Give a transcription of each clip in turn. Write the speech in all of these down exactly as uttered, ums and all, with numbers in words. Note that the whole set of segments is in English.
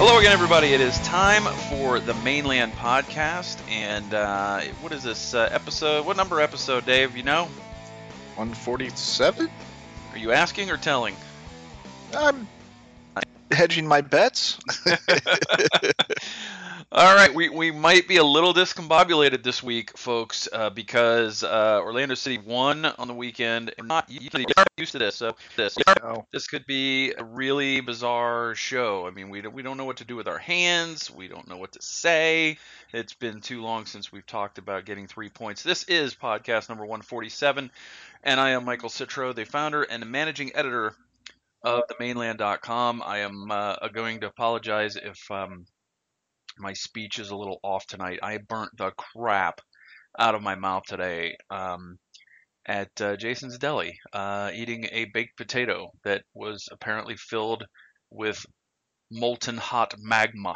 Hello again, everybody. It is time for the Mainland Podcast, and uh, what is this uh, episode? What number episode, Dave? You know? one forty-seven? Are you asking or telling? I'm hedging my bets. All right, we, we might be a little discombobulated this week, folks, uh, because uh, Orlando City won on the weekend. And not usually used to this, so this Oh. this could be a really bizarre show. I mean, we don't, we don't know what to do with our hands. We don't know what to say. It's been too long since we've talked about getting three points. This is podcast number one forty-seven, and I am Michael Citro, the founder and managing editor of the mainland dot com. I am uh, going to apologize if um, my speech is a little off tonight. I burnt the crap out of my mouth today um, at uh, Jason's Deli, uh, eating a baked potato that was apparently filled with molten hot magma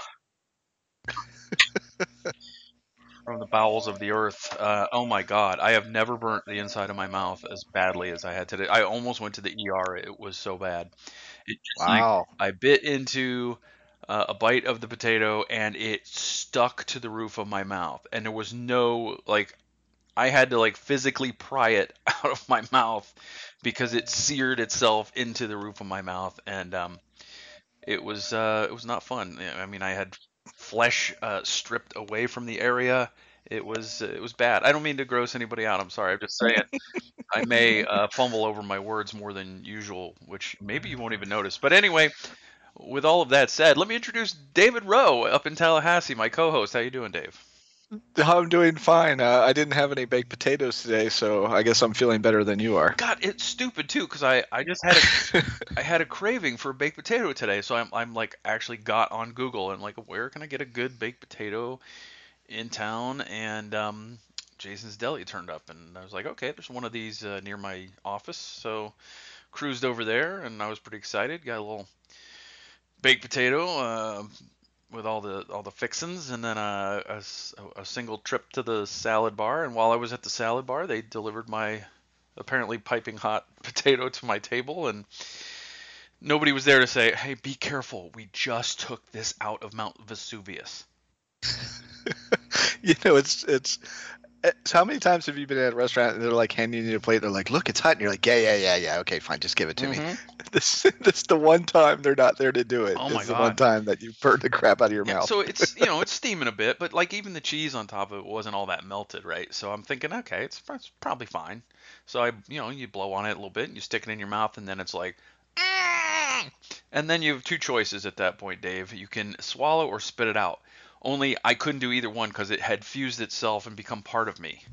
from the bowels of the earth. Uh, oh my God, I have never burnt the inside of my mouth as badly as I had today. I almost went to the E R. It was so bad. It just like Wow. I bit into uh, a bite of the potato and it stuck to the roof of my mouth, and there was no like I had to like physically pry it out of my mouth because it seared itself into the roof of my mouth, and um, it was uh, it was not fun. I mean, I had flesh uh, stripped away from the area. It was it was bad. I don't mean to gross anybody out. I'm sorry. I'm just saying I may uh, fumble over my words more than usual, which maybe you won't even notice. But anyway, with all of that said, let me introduce David Rowe up in Tallahassee, my co-host. How you doing, Dave? I'm doing fine. Uh, I didn't have any baked potatoes today, so I guess I'm feeling better than you are. God, it's stupid too, because I, I just had a I had a craving for a baked potato today, so I'm I'm like actually got on Google and like, where can I get a good baked potato in town? And um, Jason's Deli turned up, and I was like, okay, there's one of these uh, near my office, so cruised over there, and I was pretty excited. Got a little baked potato uh, with all the all the fixins, and then a, a s- a single trip to the salad bar. And while I was at the salad bar, they delivered my apparently piping hot potato to my table, and nobody was there to say, "Hey, be careful. We just took this out of Mount Vesuvius." You know, it's it's. it's- How many times have you been at a restaurant and they're like handing you a plate? They're like, "Look, it's hot," and you're like, "Yeah, yeah, yeah, yeah. Okay, fine, just give it to me." Mhm. This this is the one time they're not there to do it. Oh This my is the one God. time that you burn the crap out of your Yeah, mouth. so it's you know it's steaming a bit, but like even the cheese on top of it wasn't all that melted, right? So I'm thinking, okay, it's, it's probably fine. So I, you know, you blow on it a little bit, and you stick it in your mouth, and then it's like, "Mm." And then you have two choices at that point, Dave. You can swallow or spit it out. Only I couldn't do either one because it had fused itself and become part of me.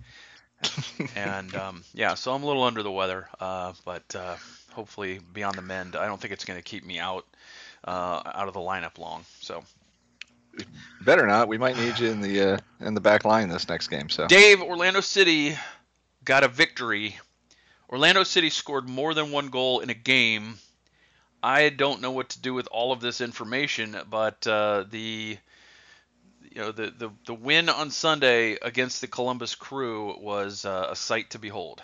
And um, yeah, so I'm a little under the weather, uh, but uh, hopefully be on the mend. I don't think it's going to keep me out uh, out of the lineup long. So. Better not. We might need you in the uh, in the back line this next game. So Dave, Orlando City got a victory. Orlando City scored more than one goal in a game. I don't know what to do with all of this information, but uh, the you know the, the the win on Sunday against the Columbus Crew was uh, a sight to behold.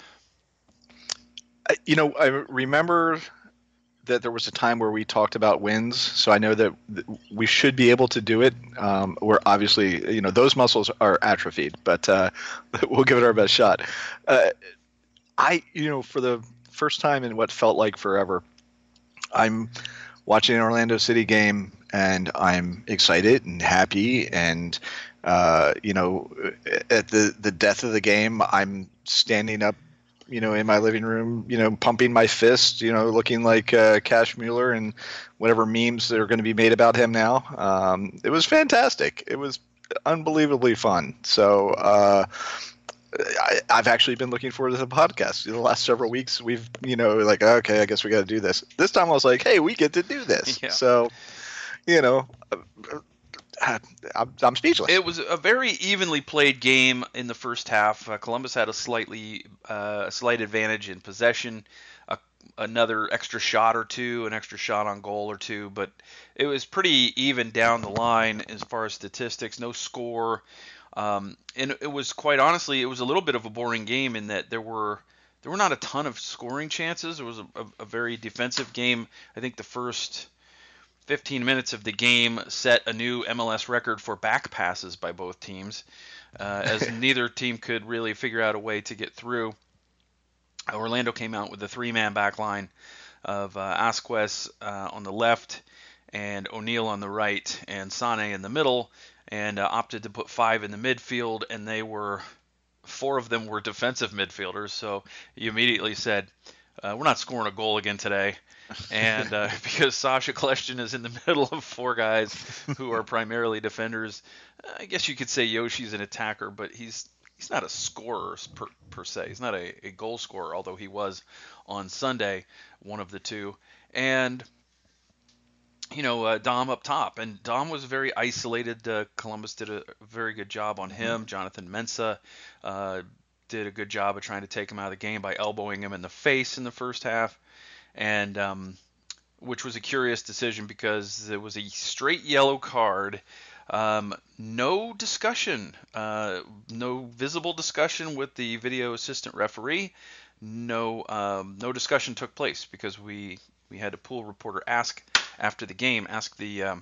I- you know, I remember that there was a time where we talked about wins, so I know that th- we should be able to do it. Um, we're obviously, you know, those muscles are atrophied, but uh, we'll give it our best shot. Uh, I, you know, for the first time in what felt like forever, I'm watching an Orlando City game and I'm excited and happy and uh, you know, at the the death of the game, I'm standing up, you know, in my living room, you know, pumping my fist, you know, looking like uh, Cash Mueller and whatever memes that are going to be made about him now. Um, it was fantastic. It was unbelievably fun. So uh, I, I've actually been looking forward to the podcast. The last several weeks, we've, you know, like, okay, I guess we got to do this. This time I was like, hey, we get to do this. Yeah. So, you know, uh, I'm, I'm speechless. It was a very evenly played game in the first half. Uh, Columbus had a slightly uh, a slight advantage in possession, a, another extra shot or two, an extra shot on goal or two, but it was pretty even down the line as far as statistics. No score, um, and it was quite honestly, it was a little bit of a boring game in that there were there were not a ton of scoring chances. It was a, a, a very defensive game. I think the first fifteen minutes of the game set a new M L S record for back passes by both teams, uh, as neither team could really figure out a way to get through. Orlando came out with a three-man back line of uh, Asquez uh, on the left and O'Neal on the right and Sane in the middle, and uh, opted to put five in the midfield, and they were four of them were defensive midfielders. So you immediately said, uh, we're not scoring a goal again today. And uh, because Sasha Kleshtin is in the middle of four guys who are primarily defenders, I guess you could say Yoshi's an attacker, but he's he's not a scorer per, per se. He's not a, a goal scorer, although he was on Sunday, one of the two. And, you know, uh, Dom up top. And Dom was very isolated. Uh, Columbus did a very good job on him. Jonathan Mensah uh, did a good job of trying to take him out of the game by elbowing him in the face in the first half. And um, which was a curious decision because it was a straight yellow card. Um, no discussion, uh, no visible discussion with the video assistant referee. No, um, no discussion took place because we we had a pool reporter ask after the game, ask the um,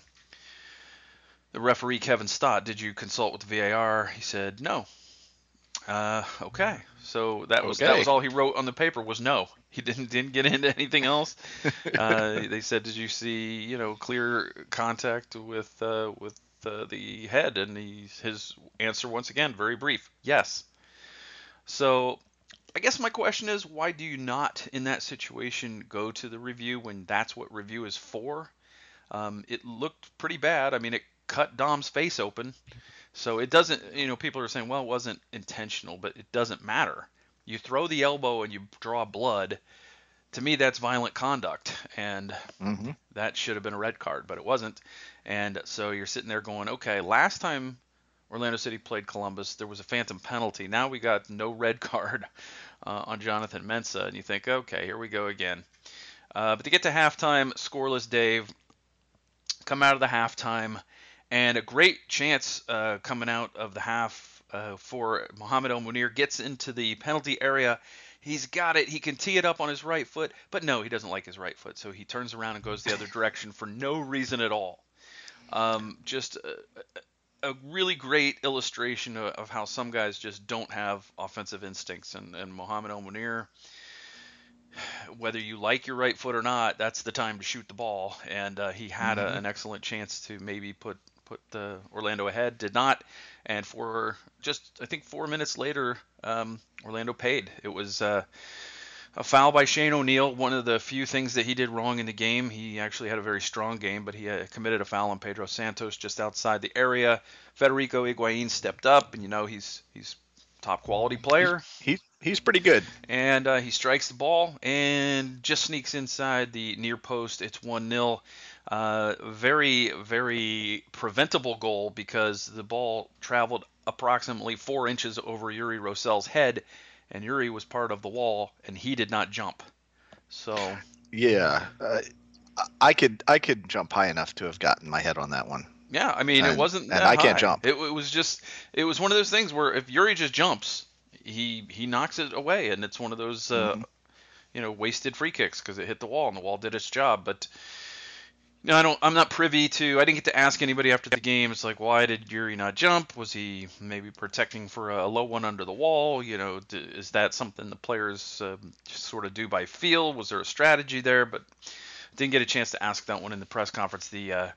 the referee Kevin Stott, "Did you consult with the V A R?" He said no. Uh, okay, so that was Okay. that was all he wrote on the paper was no. He didn't didn't get into anything else. uh, they said, "Did you see you know clear contact with uh, with uh, the head?" And he, his answer once again very brief, yes. So I guess my question is, why do you not in that situation go to the review when that's what review is for? Um, it looked pretty bad. I mean, it cut Dom's face open. So it doesn't, you know, people are saying, well, it wasn't intentional, but it doesn't matter. You throw the elbow and you draw blood. To me, that's violent conduct, and Mm-hmm. that should have been a red card, but it wasn't. And so you're sitting there going, okay, last time Orlando City played Columbus, there was a phantom penalty. Now we got no red card uh, on Jonathan Mensah, and you think, okay, here we go again. Uh, but to get to halftime, scoreless, Dave, come out of the halftime, and a great chance uh, coming out of the half uh, for Mohamed El Munir. Gets into the penalty area. He's got it. He can tee it up on his right foot. But no, he doesn't like his right foot. So he turns around and goes the other direction for no reason at all. Um, just a, a really great illustration of, of how some guys just don't have offensive instincts. And, and Mohamed El Munir, whether you like your right foot or not, that's the time to shoot the ball. And uh, he had a, an excellent chance to maybe put put uh, Orlando ahead, did not. And for just, I think, four minutes later, um, Orlando paid. It was uh, a foul by Shane O'Neal, one of the few things that he did wrong in the game. He actually had a very strong game, but he uh, committed a foul on Pedro Santos just outside the area. Federico Higuain stepped up, and you know he's he's top quality player. He he's pretty good. And uh, he strikes the ball and just sneaks inside the near post. It's one nil. Uh, very, very preventable goal because the ball traveled approximately four inches over Yuri Rosel's head, and Yuri was part of the wall, and he did not jump. So Yeah, uh, I could I could jump high enough to have gotten my head on that one. yeah, I mean, And- it wasn't and that I can't high. jump. It, it was just, it was one of those things where if Yuri just jumps, he he knocks it away, and it's one of those uh, you know wasted free kicks because it hit the wall and the wall did its job. But no, I don't. I'm not privy to. I didn't get to ask anybody after the game. It's like, why did Yuri not jump? Was he maybe protecting for a low one under the wall? You know, d- is that something the players uh, just sort of do by feel? Was there a strategy there? But didn't get a chance to ask that one in the press conference. The uh,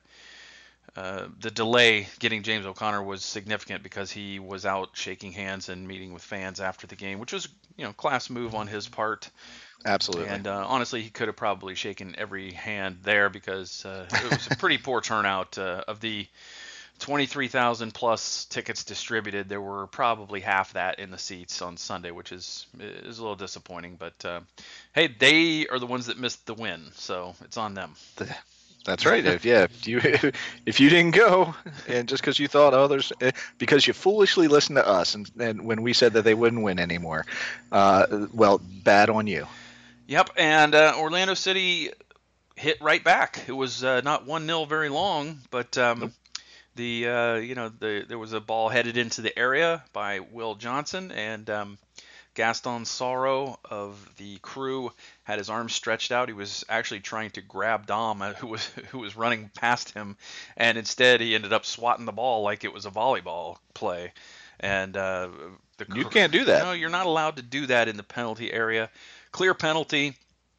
uh, the delay getting James O'Connor was significant because he was out shaking hands and meeting with fans after the game, which was you know class move on his part. Absolutely. And uh, honestly, he could have probably shaken every hand there because uh, it was a pretty poor turnout. Uh, of the twenty-three thousand plus tickets distributed, there were probably half that in the seats on Sunday, which is is a little disappointing. But uh, hey, they are the ones that missed the win, so it's on them. That's right. If, yeah, if you if you didn't go, and just because you thought others, eh, because you foolishly listened to us, and, and when we said that they wouldn't win anymore, uh, well, bad on you. Yep, and uh, Orlando City hit right back. It was uh, not one nil very long, but um, Nope. the uh, you know the there was a ball headed into the area by Will Johnson, and um, Gaston Sorrow of the Crew had his arms stretched out. He was actually trying to grab Dom, uh, who was who was running past him, and instead he ended up swatting the ball like it was a volleyball play. And uh, the You can't do that. No, you're not allowed to do that in the penalty area. Clear penalty.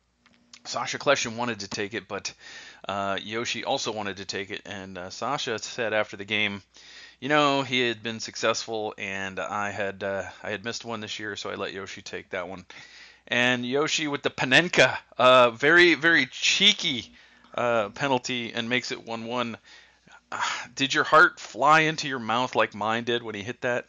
Sasha Kleshin wanted to take it, but uh, Yoshi also wanted to take it, and uh, Sasha said after the game, you know, he had been successful, and I had uh, I had missed one this year, so I let Yoshi take that one. And Yoshi with the Panenka, uh, very very cheeky uh, penalty, and makes it one one. Uh, did your heart fly into your mouth like mine did when he hit that?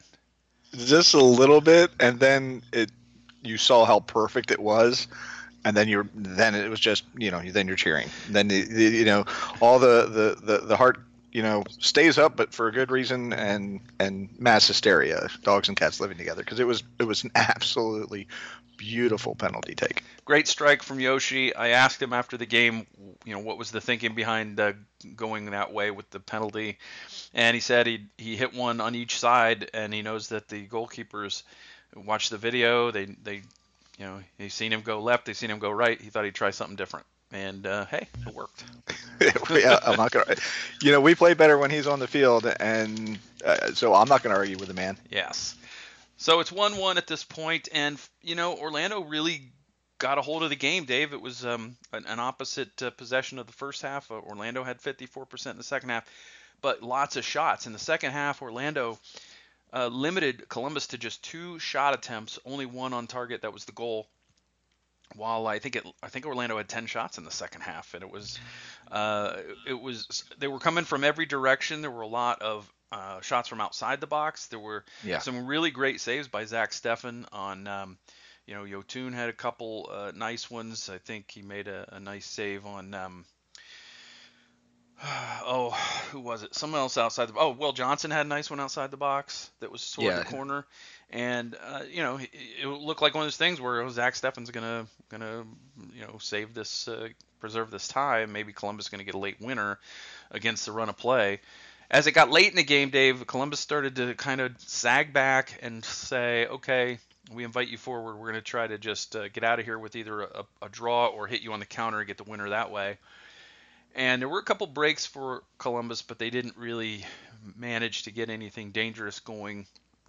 Just a little bit, and then it you saw how perfect it was. And then you're then it was just you know then you're cheering. Then the, the, you know all the, the, the, the heart you know stays up, but for a good reason, and and mass hysteria, dogs and cats living together, because it was it was an absolutely beautiful penalty take. Great strike from Yoshi. I asked him after the game, you know, what was the thinking behind uh, going that way with the penalty, and he said he he hit one on each side, and he knows that the goalkeepers watch the video. They they You know, he's seen him go left, they've seen him go right. He thought he'd try something different, and uh, hey, it worked. Yeah, I'm not gonna. You know, we play better when he's on the field, and uh, so I'm not gonna argue with the man. Yes. So it's one one at this point, and you know, Orlando really got a hold of the game, Dave. It was um, an, an opposite uh, possession of the first half. Uh, Orlando had fifty-four percent in the second half, but lots of shots in the second half. Orlando Uh, limited Columbus to just two shot attempts, only one on target. That was the goal. While I think it, I think Orlando had ten shots in the second half, and it was, uh, it was they were coming from every direction. There were a lot of uh, shots from outside the box. There were Yeah. some really great saves by Zach Steffen on, um, you know, Yotun had a couple uh, nice ones. I think he made a, a nice save on. Um, Oh, who was it? Someone else outside the. Oh, Will Johnson had a nice one outside the box that was toward Yeah. the corner, and uh, you know, it, it looked like one of those things where Zach Steffen's gonna gonna you know save this, uh, preserve this tie. Maybe Columbus is gonna get a late winner against the run of play. As it got late in the game, Dave, Columbus started to kind of sag back and say, okay, we invite you forward. We're gonna try to just uh, get out of here with either a, a draw or hit you on the counter and get the winner that way. And there were a couple breaks for Columbus, but they didn't really manage to get anything dangerous going.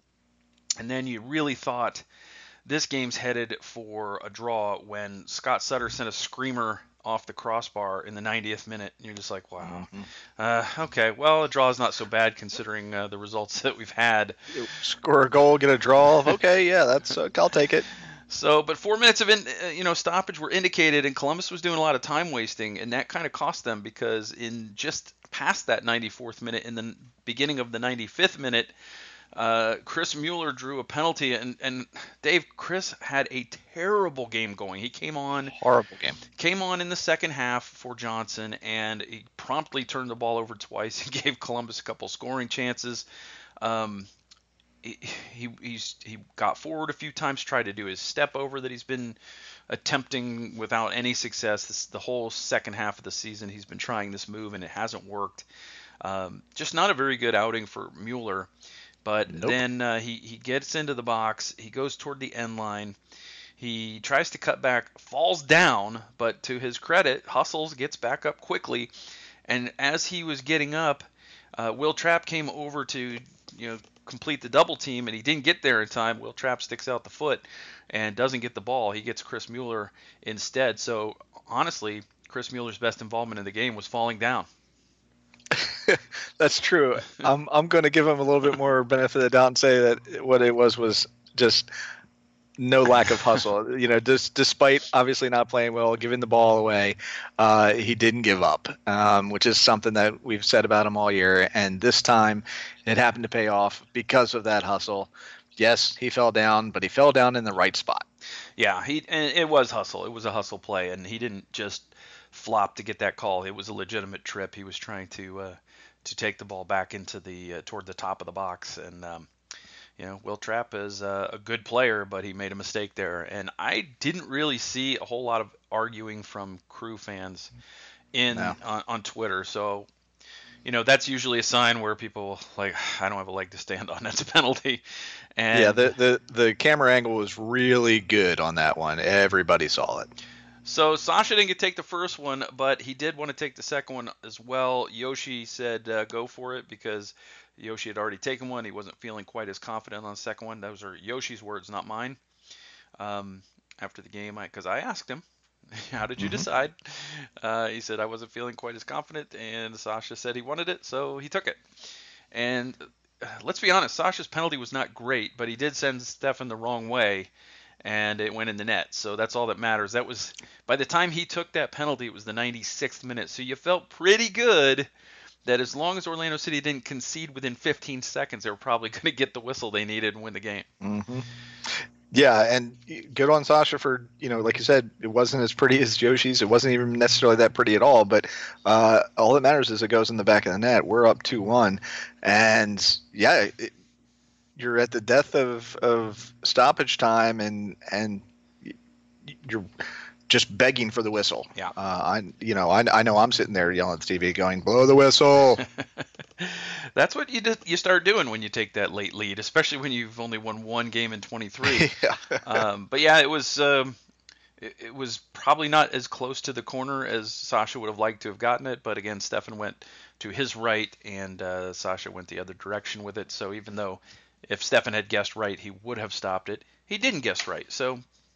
And then you really thought this game's headed for a draw when Scott Sutter sent a screamer off the crossbar in the ninetieth minute. And you're just like, wow. Mm-hmm. Uh, okay, well, a draw is not so bad considering uh, the results that we've had. Score a goal, get a draw. Okay, yeah, that's uh, I'll take it. So, but four minutes of in, uh, you know stoppage were indicated, and Columbus was doing a lot of time wasting, and that kind of cost them because in just past that ninety-fourth minute, in the beginning of the ninety-fifth minute, uh, Chris Mueller drew a penalty, and, and Dave, Chris had a terrible game going. He came on horrible game. Came on in the second half for Johnson, and he promptly turned the ball over twice. He gave Columbus a couple scoring chances. Um, He, he he's he got forward a few times, tried to do his step over that he's been attempting without any success. This the whole second half of the season he's been trying this move and it hasn't worked. Um, just not a very good outing for Mueller. But nope. then uh, he he gets into the box. He goes toward the end line. He tries to cut back, falls down, but to his credit, hustles, gets back up quickly. And as he was getting up, uh, Will Trapp came over to you know. complete the double team, and he didn't get there in time. Will Trapp sticks out the foot and doesn't get the ball. He gets Chris Mueller instead. So honestly, Chris Mueller's best involvement in the game was falling down. That's true. I'm I'm going to give him a little bit more benefit of the doubt and say that what it was was just no lack of hustle. You know, just, despite obviously not playing well, giving the ball away, uh, he didn't give up, um, which is something that we've said about him all year. And this time, it happened to pay off because of that hustle. Yes, he fell down, but he fell down in the right spot. Yeah, he and it was hustle. It was a hustle play, and he didn't just flop to get that call. It was a legitimate trip. He was trying to uh, to take the ball back into the uh, toward the top of the box, and um, you know, Will Trapp is a, a good player, but he made a mistake there. And I didn't really see a whole lot of arguing from Crew fans in no. on, on Twitter. So, you know, that's usually a sign where people like, I don't have a leg to stand on. That's a penalty. Yeah, And the, the the camera angle was really good on that one. Everybody saw it. so Sasha didn't get to take the first one, but he did want to take the second one as well. Yoshi said uh, go for it because Yoshi had already taken one. He wasn't feeling quite as confident on the second one. Those are Yoshi's words, not mine. Um, after the game, because I, I asked him, how did you Mm-hmm. decide? Uh, he said I wasn't feeling quite as confident, and Sasha said he wanted it, so he took it. And uh, let's be honest, Sasha's penalty was not great, but he did send Stefan the wrong way, and it went in the net. So that's all that matters. That was by the time he took that penalty, it was the ninety-sixth minute. So you felt pretty good that as long as Orlando City didn't concede within fifteen seconds, they were probably going to get the whistle they needed and win the game. Mm-hmm. Yeah, and good on Sasha for, you know, like you said, it wasn't as pretty as Yoshi's. It wasn't even necessarily that pretty at all. But uh, all that matters is it goes in the back of the net. We're up two one, and yeah, it, you're at the death of, of stoppage time, and and you're just begging for the whistle. Yeah. Uh, I you know I, I know I'm sitting there yelling at the T V, going, "Blow the whistle." That's what you did, you start doing when you take that late lead, especially when you've only won one game in twenty-three. Yeah. um, but yeah, it was um, it, it was probably not as close to the corner as Sasha would have liked to have gotten it. But again, Stefan went to his right, and uh, Sasha went the other direction with it. So even though if Stefan had guessed right, he would have stopped it. He didn't guess right, so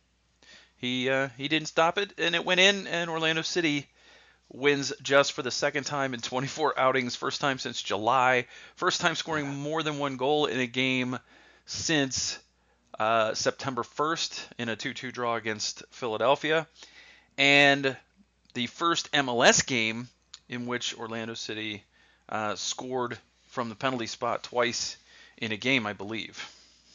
he uh, he didn't stop it, and it went in. And Orlando City wins just for the second time in twenty-four outings, first time since July, first time scoring more than one goal in a game since uh, September first in a two two draw against Philadelphia, and the first M L S game in which Orlando City uh, scored from the penalty spot twice in a game, I believe.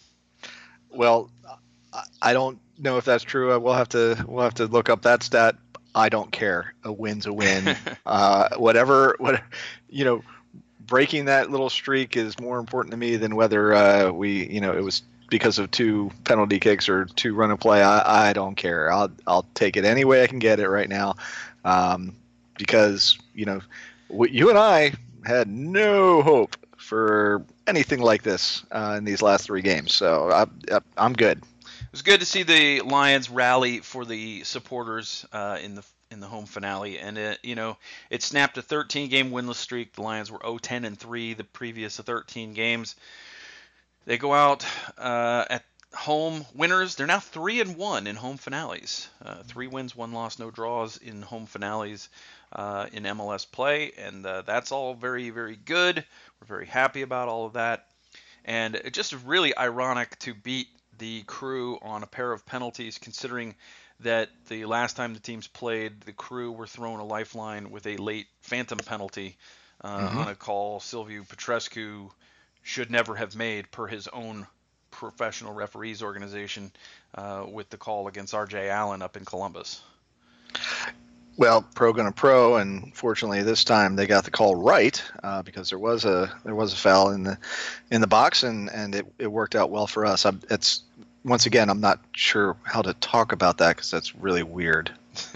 Well, I don't know if that's true. We'll have to we'll have to look up that stat. I don't care. A win's a win. uh, whatever, what, you know, breaking that little streak is more important to me than whether uh, we, you know, it was because of two penalty kicks or two run of play. I, I don't care. I'll I'll take it any way I can get it right now, um, because you know, w- you and I had no hope for anything like this uh, in these last three games. So I, I, I'm good. It was good to see the Lions rally for the supporters uh, in the in the home finale, and it, you know it snapped a thirteen game winless streak. The Lions were oh ten and three the previous thirteen games. They go out uh, at home winners. They're now three and one in home finales. Uh, three wins, one loss, no draws in home finales uh, in M L S play, and uh, that's all very very good. We're very happy about all of that, and it's just really ironic to beat the Crew on a pair of penalties, considering that the last time the teams played, the Crew were thrown a lifeline with a late phantom penalty uh, mm-hmm. on a call Silviu Petrescu should never have made per his own professional referees organization uh, with the call against R J Allen up in Columbus. Well, pro gonna pro, and fortunately this time they got the call right uh, because there was a there was a foul in the in the box, and, and it, it worked out well for us. I, it's once again I'm not sure how to talk about that because that's really weird.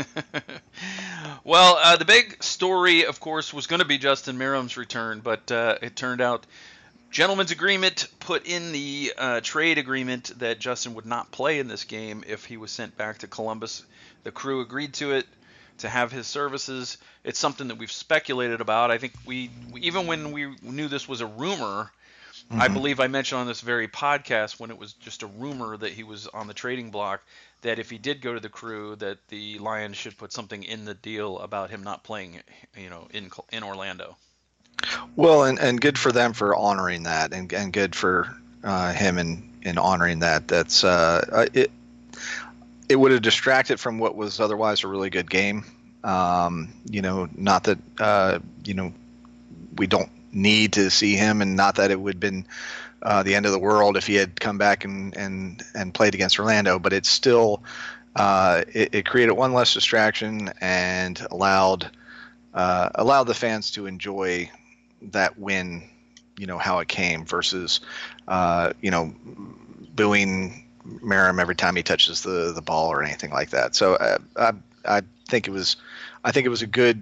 Well, uh, the big story, of course, was going to be Justin Merrim's return, but uh, it turned out gentleman's agreement put in the uh, trade agreement that Justin would not play in this game if he was sent back to Columbus. The Crew agreed to it, to have his services. It's something that we've speculated about. I think we, we even when we knew this was a rumor, mm-hmm. I believe I mentioned on this very podcast when it was just a rumor that he was on the trading block, that if he did go to the Crew, that the Lions should put something in the deal about him not playing, you know, in in Orlando. Well, and, and good for them for honoring that, and and good for uh, him in, in honoring that. That's uh, it. It would have distracted from what was otherwise a really good game. Um, you know, not that uh, you know we don't need to see him, and not that it would have been uh, the end of the world if he had come back and and, and played against Orlando. But it's still uh, it, it created one less distraction and allowed uh, allowed the fans to enjoy that win. You know how it came versus uh, you know booing Merrim every time he touches the, the ball or anything like that. So uh, I I think it was I think it was a good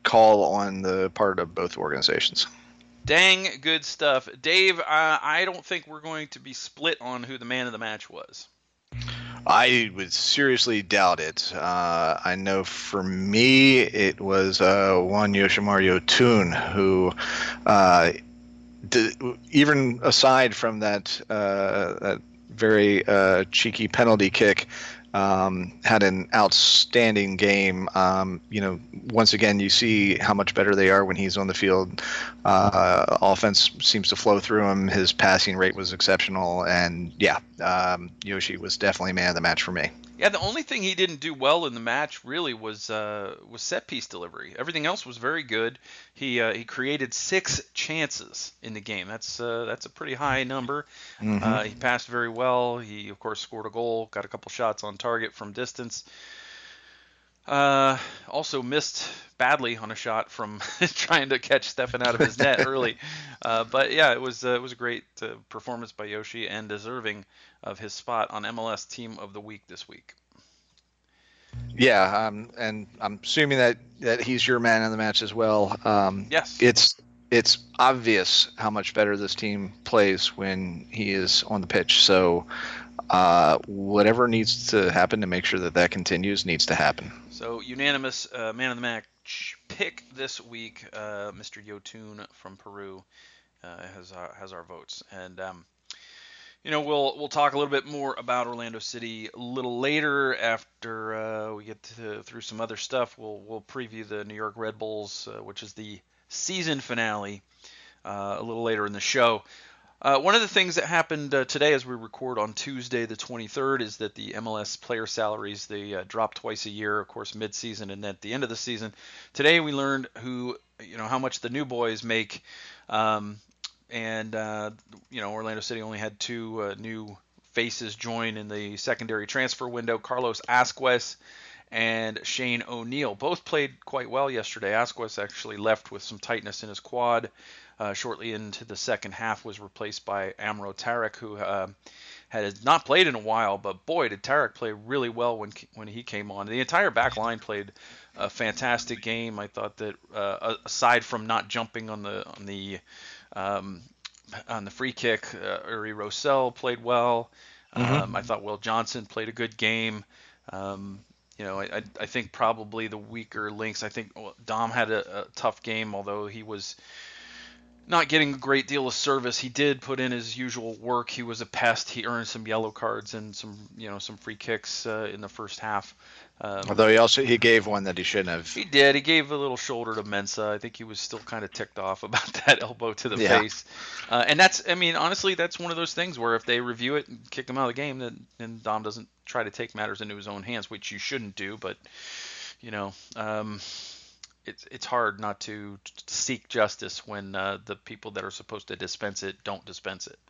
call on the part of both organizations. Dang good stuff. Dave, uh, I don't think we're going to be split on who the man of the match was. I would seriously doubt it. Uh, I know for me, it was uh, one Yoshimar Yotun who, uh, did, even aside from that, uh, that very uh, cheeky penalty kick, um, had an outstanding game. Um, you know, once again, you see how much better they are when he's on the field. Uh, offense seems to flow through him. His passing rate was exceptional, and yeah, um, Yoshi was definitely man of the match for me. Yeah, the only thing he didn't do well in the match really was uh, was set piece delivery. Everything else was very good. He uh, he created six chances in the game. That's uh, that's a pretty high number. Mm-hmm. Uh, he passed very well. He of course scored a goal, got a couple shots on target from distance. Uh, also missed badly on a shot from trying to catch Stefan out of his net early. Uh, but yeah, it was uh, it was a great uh, performance by Yoshi and deserving of his spot on M L S Team of the Week this week. Yeah, um, and I'm assuming that, that he's your man in the match as well. Um, yes. It's it's obvious how much better this team plays when he is on the pitch. So uh, whatever needs to happen to make sure that that continues needs to happen. So unanimous uh, man of the match pick this week, uh, Mister Yotun from Peru uh, has our, has our votes, and um, you know we'll we'll talk a little bit more about Orlando City a little later after uh, we get to, through some other stuff. We'll we'll preview the New York Red Bulls, uh, which is the season finale, uh, a little later in the show. Uh, one of the things that happened uh, today as we record on Tuesday the twenty-third is that the M L S player salaries, they uh, drop twice a year, of course, mid-season and at the end of the season. Today we learned who, you know, how much the new boys make, um, and, uh, you know, Orlando City only had two uh, new faces join in the secondary transfer window, Carlos Asquez and Shane O'Neill. Both played quite well yesterday. Asquez actually left with some tightness in his quad. Uh, shortly into the second half, was replaced by Amro Tarek, who uh, had not played in a while, but boy, did Tarek play really well when when he came on. The entire back line played a fantastic game. I thought that uh, aside from not jumping on the on the um, on the free kick, uh, Uri Rosell played well. Mm-hmm. Um, I thought Will Johnson played a good game. Um, you know, I, I think probably the weaker links. I think Dom had a, a tough game, although he was not getting a great deal of service. He did put in his usual work. He was a pest. He earned some yellow cards and some, you know, some free kicks uh, in the first half. Um, Although he also he gave one that he shouldn't have. He did. He gave a little shoulder to Mensah. I think he was still kind of ticked off about that elbow to the yeah. face. Uh, and that's, I mean, honestly, that's one of those things where if they review it and kick him out of the game, then, then Dom doesn't try to take matters into his own hands, which you shouldn't do. But, you know, um, it's it's hard not to seek justice when uh, the people that are supposed to dispense it don't dispense it.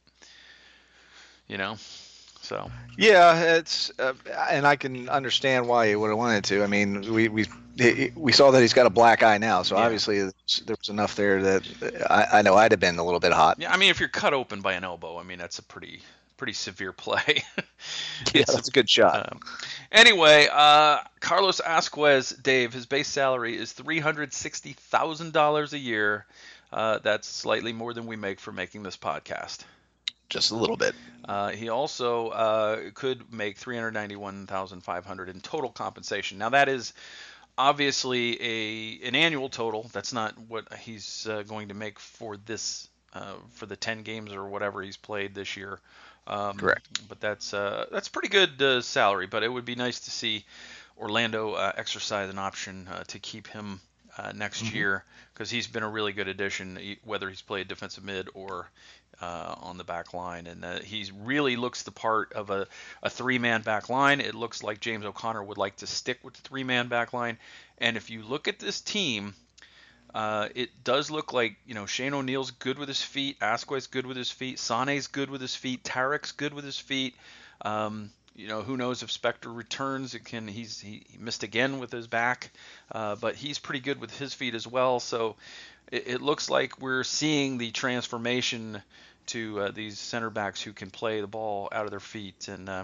You know, so yeah, it's uh, and I can understand why he would have wanted to. I mean, we we we saw that he's got a black eye now, so yeah. Obviously there was enough there that I, I know I'd have been a little bit hot. Yeah, I mean, if you're cut open by an elbow, I mean that's a pretty pretty severe play. Yeah, that's a good shot. Um, anyway, uh, Carlos Asquez, Dave, his base salary is three hundred sixty thousand dollars a year. Uh, that's slightly more than we make for making this podcast. Just a little bit. Uh, he also uh, could make three hundred ninety-one thousand five hundred dollars in total compensation. Now that is obviously a an annual total. That's not what he's uh, going to make for this uh, for the ten games or whatever he's played this year. Um, Correct. But that's uh, that's pretty good uh, salary. But it would be nice to see Orlando uh, exercise an option uh, to keep him uh, next mm-hmm. year, because he's been a really good addition, whether he's played defensive mid or uh, on the back line. And uh, he really looks the part of a, a three-man back line. It looks like James O'Connor would like to stick with the three-man back line. And if you look at this team, Uh, it does look like, you know, Shane O'Neill's good with his feet, Asquez good with his feet, Sane's good with his feet, Tarek's good with his feet. Um, you know, who knows if Spector returns? It can he's he, he missed again with his back, uh, but he's pretty good with his feet as well. So it, it looks like we're seeing the transformation to uh, these center backs who can play the ball out of their feet. And um,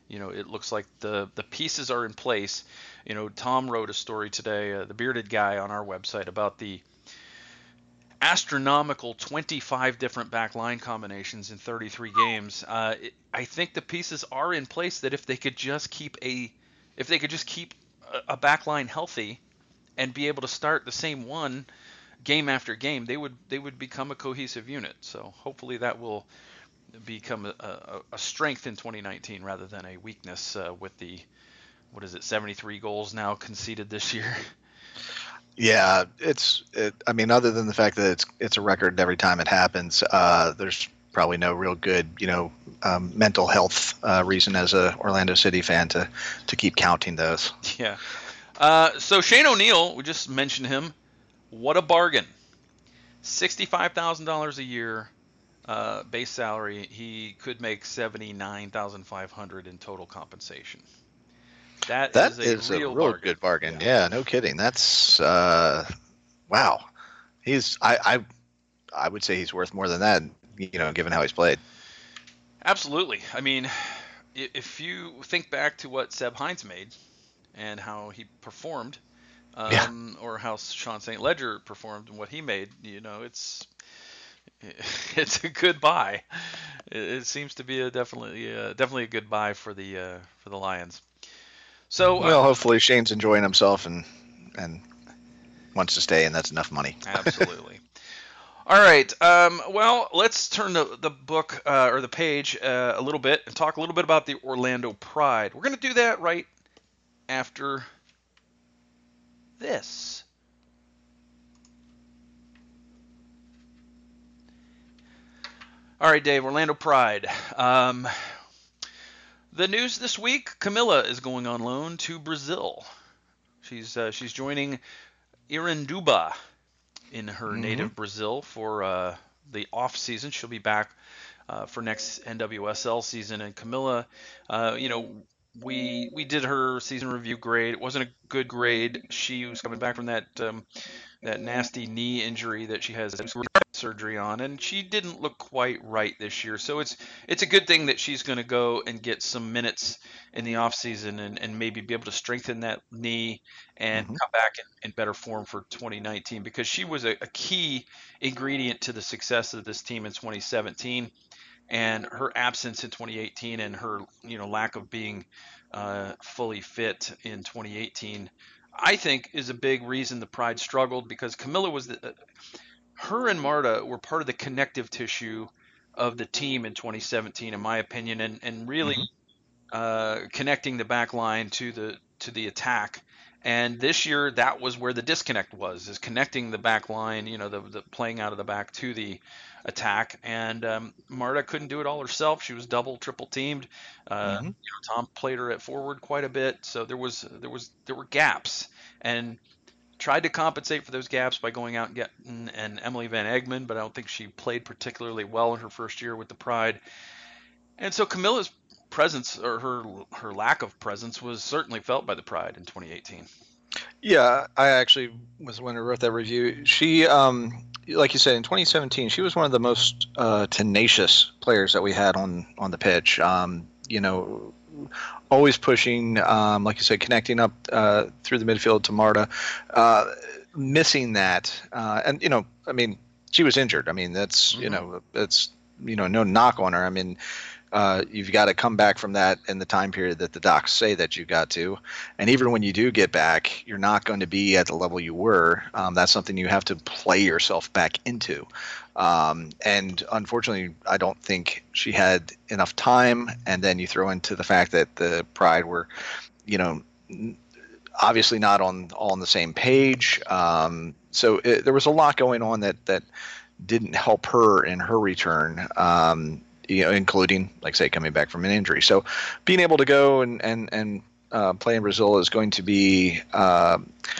You know, it looks like the the pieces are in place. You know, Tom wrote a story today, uh, the bearded guy on our website, about the astronomical twenty-five different back line combinations in thirty-three games. Uh, it, I think the pieces are in place that if they could just keep a if they could just keep a, a back line healthy and be able to start the same one game after game, they would they would become a cohesive unit. So hopefully that will become a, a, a strength in twenty nineteen rather than a weakness uh, with the what is it seventy-three goals now conceded this year. Yeah, it's. It, I mean, other than the fact that it's it's a record every time it happens, uh, there's probably no real good, you know, um, mental health uh, reason as a Orlando City fan to to keep counting those. Yeah. Uh, so Shane O'Neill, we just mentioned him. What a bargain! Sixty-five thousand dollars a year uh, base salary. He could make seventy-nine thousand five hundred in total compensation. That, That is a is a real real bargain. good bargain. Yeah. Yeah, no kidding. That's uh, wow. He's I, I I would say he's worth more than that, you know, given how he's played. Absolutely. I mean, if you think back to what Seb Hines made and how he performed, um, Yeah. or how Sean Saint Ledger performed and what he made, you know, it's it's a good buy. It, it seems to be a definitely uh, definitely a good buy for the uh, for the Lions. So uh, Well, hopefully Shane's enjoying himself and and wants to stay, and that's enough money. absolutely. All right. Um, well, let's turn the, the book uh, or the page uh, a little bit and talk a little bit about the Orlando Pride. We're going to do that right after this. All right, Dave, Orlando Pride. Um, the news this week, Camilla is going on loan to Brazil. She's uh, she's joining Iranduba in her Mm-hmm. native Brazil for uh, the off season. She'll be back uh, for next N W S L season. And Camilla, uh, you know, we we did her season review grade. It wasn't a good grade. She was coming back from that um, that nasty knee injury that she has surgery on, and she didn't look quite right this year. So it's it's a good thing that she's going to go and get some minutes in the off season and, and maybe be able to strengthen that knee and Mm-hmm. come back in, in better form for twenty nineteen, because she was a, a key ingredient to the success of this team in twenty seventeen, and her absence in twenty eighteen and her you know lack of being uh, fully fit in twenty eighteen, I think, is a big reason the Pride struggled, because Camilla was the, her and Marta were part of the connective tissue of the team in twenty seventeen, in my opinion, and and really Mm-hmm. uh, connecting the back line to the to the attack. And this year, that was where the disconnect was, is connecting the back line, you know, the, the playing out of the back to the attack. And um, Marta couldn't do it all herself. She was double, triple teamed. Uh, Mm-hmm. you know, Tom played her at forward quite a bit, so there was there was there were gaps, and tried to compensate for those gaps by going out and getting an Emily Van Egmond, but I don't think she played particularly well in her first year with the Pride. And so Camilla's presence, or her her lack of presence, was certainly felt by the Pride in twenty eighteen. Yeah, I actually was the one who wrote that review. She, um, like you said, in twenty seventeen, she was one of the most uh, tenacious players that we had on on the pitch. Um, you know, always pushing, um, like you said, connecting up uh, through the midfield to Marta. Uh, missing that, uh, and you know, I mean, she was injured. I mean, that's you Mhm. know, that's you know, no knock on her. I mean. Uh, you've got to come back from that in the time period that the docs say that you got to. And even when you do get back, you're not going to be at the level you were. Um, that's something you have to play yourself back into. Um, and unfortunately, I don't think she had enough time. And then you throw into the fact that the Pride were, you know, obviously not on all on the same page. Um, so it, there was a lot going on that that didn't help her in her return. Um, you know, including, like say, coming back from an injury. So being able to go and, and, and uh, play in Brazil is going to be uh,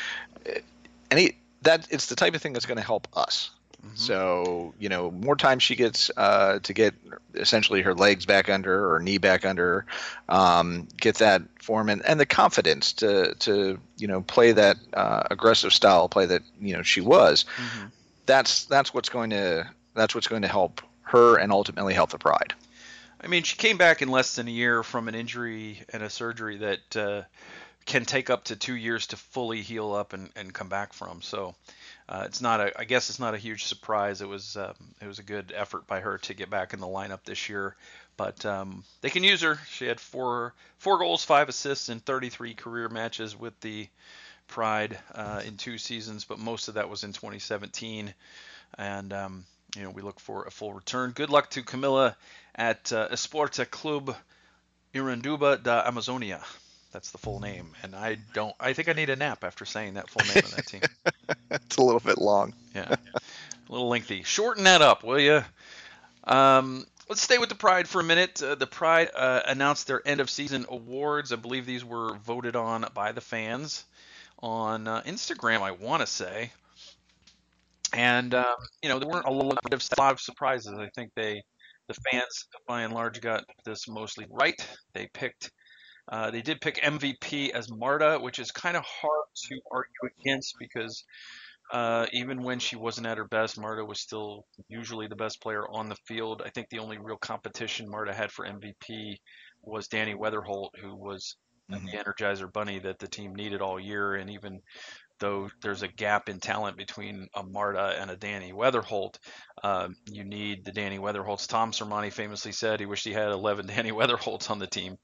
any that it's the type of thing that's going to help us. Mm-hmm. So, you know, more time she gets uh, to get essentially her legs back under her or knee back under her, um, get that form and, and the confidence to, to, you know, play that uh, aggressive style play that, you know, she was. Mm-hmm. That's that's what's going to that's what's going to help her and ultimately help the Pride. I mean, she came back in less than a year from an injury and a surgery that uh, can take up to two years to fully heal up and, and come back from. So uh, it's not a, I guess it's not a huge surprise. It was um, it was a good effort by her to get back in the lineup this year. But um, they can use her. She had four four goals, five assists in thirty-three career matches with the Pride uh, in two seasons, but most of that was in twenty seventeen. And um, you know, we look for a full return. Good luck to Camilla at uh, Esporte Club Iranduba da Amazonia. That's the full name, and I don't. I think I need a nap after saying that full name of that team. It's a little bit long. Yeah, a little lengthy. Shorten that up, will you? Um, let's stay with the Pride for a minute. Uh, the Pride uh, announced their end of season awards. I believe these were voted on by the fans on uh, Instagram, I want to say. And um, you know, there weren't a lot of, a lot of surprises. I think they, the fans, by and large, got this mostly right. They picked, uh, they did pick M V P as Marta, which is kind of hard to argue against because uh, even when she wasn't at her best, Marta was still usually the best player on the field. I think the only real competition Marta had for M V P was Danny Weatherholt, who was Mm-hmm. the Energizer Bunny that the team needed all year, and even though there's a gap in talent between a Marta and a Danny Weatherholt, um, you need the Danny Weatherholts. Tom Sermani famously said he wished he had eleven Danny Weatherholts on the team.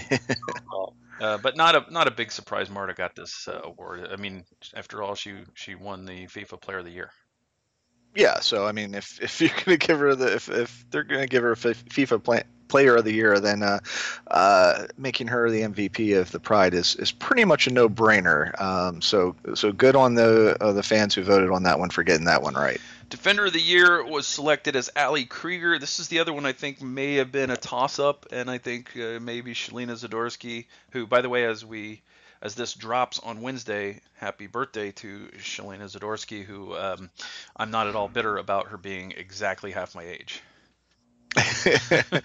Uh, but not a not a big surprise. Marta got this uh, award. I mean, after all, she she won the FIFA Player of the Year. Yeah, so I mean, if if you're gonna give her the if, if they're gonna give her a FIFA play, Player of the Year, then uh, uh, making her the M V P of the Pride is, is pretty much a no-brainer. Um, so so good on the uh, the fans who voted on that one for getting that one right. Defender of the Year was selected as Ali Krieger. This is the other one I think may have been a toss-up, and I think uh, maybe Shelina Zadorsky, who, by the way, as we as this drops on Wednesday, happy birthday to Shelina Zadorsky, who um, I'm not at all bitter about her being exactly half my age. The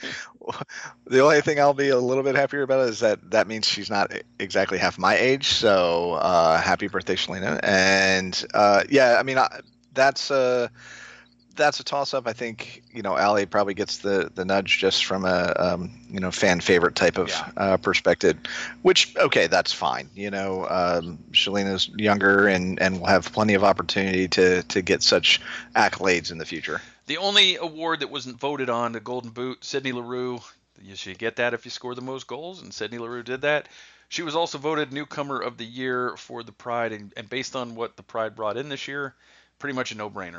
only thing I'll be a little bit happier about is that that means she's not exactly half my age. So uh, happy birthday, Shelina. And uh, yeah, I mean, I, that's uh, that's a toss-up. I think you know Ali probably gets the, the nudge just from a um, you know fan favorite type of Yeah. uh, perspective, which okay, that's fine. You know, um, Shelina's younger and, and will have plenty of opportunity to to get such accolades in the future. The only award that wasn't voted on, the Golden Boot, Sydney Leroux. You should get that if you score the most goals, and Sydney Leroux did that. She was also voted Newcomer of the Year for the Pride, and, and based on what the Pride brought in this year, pretty much a no-brainer.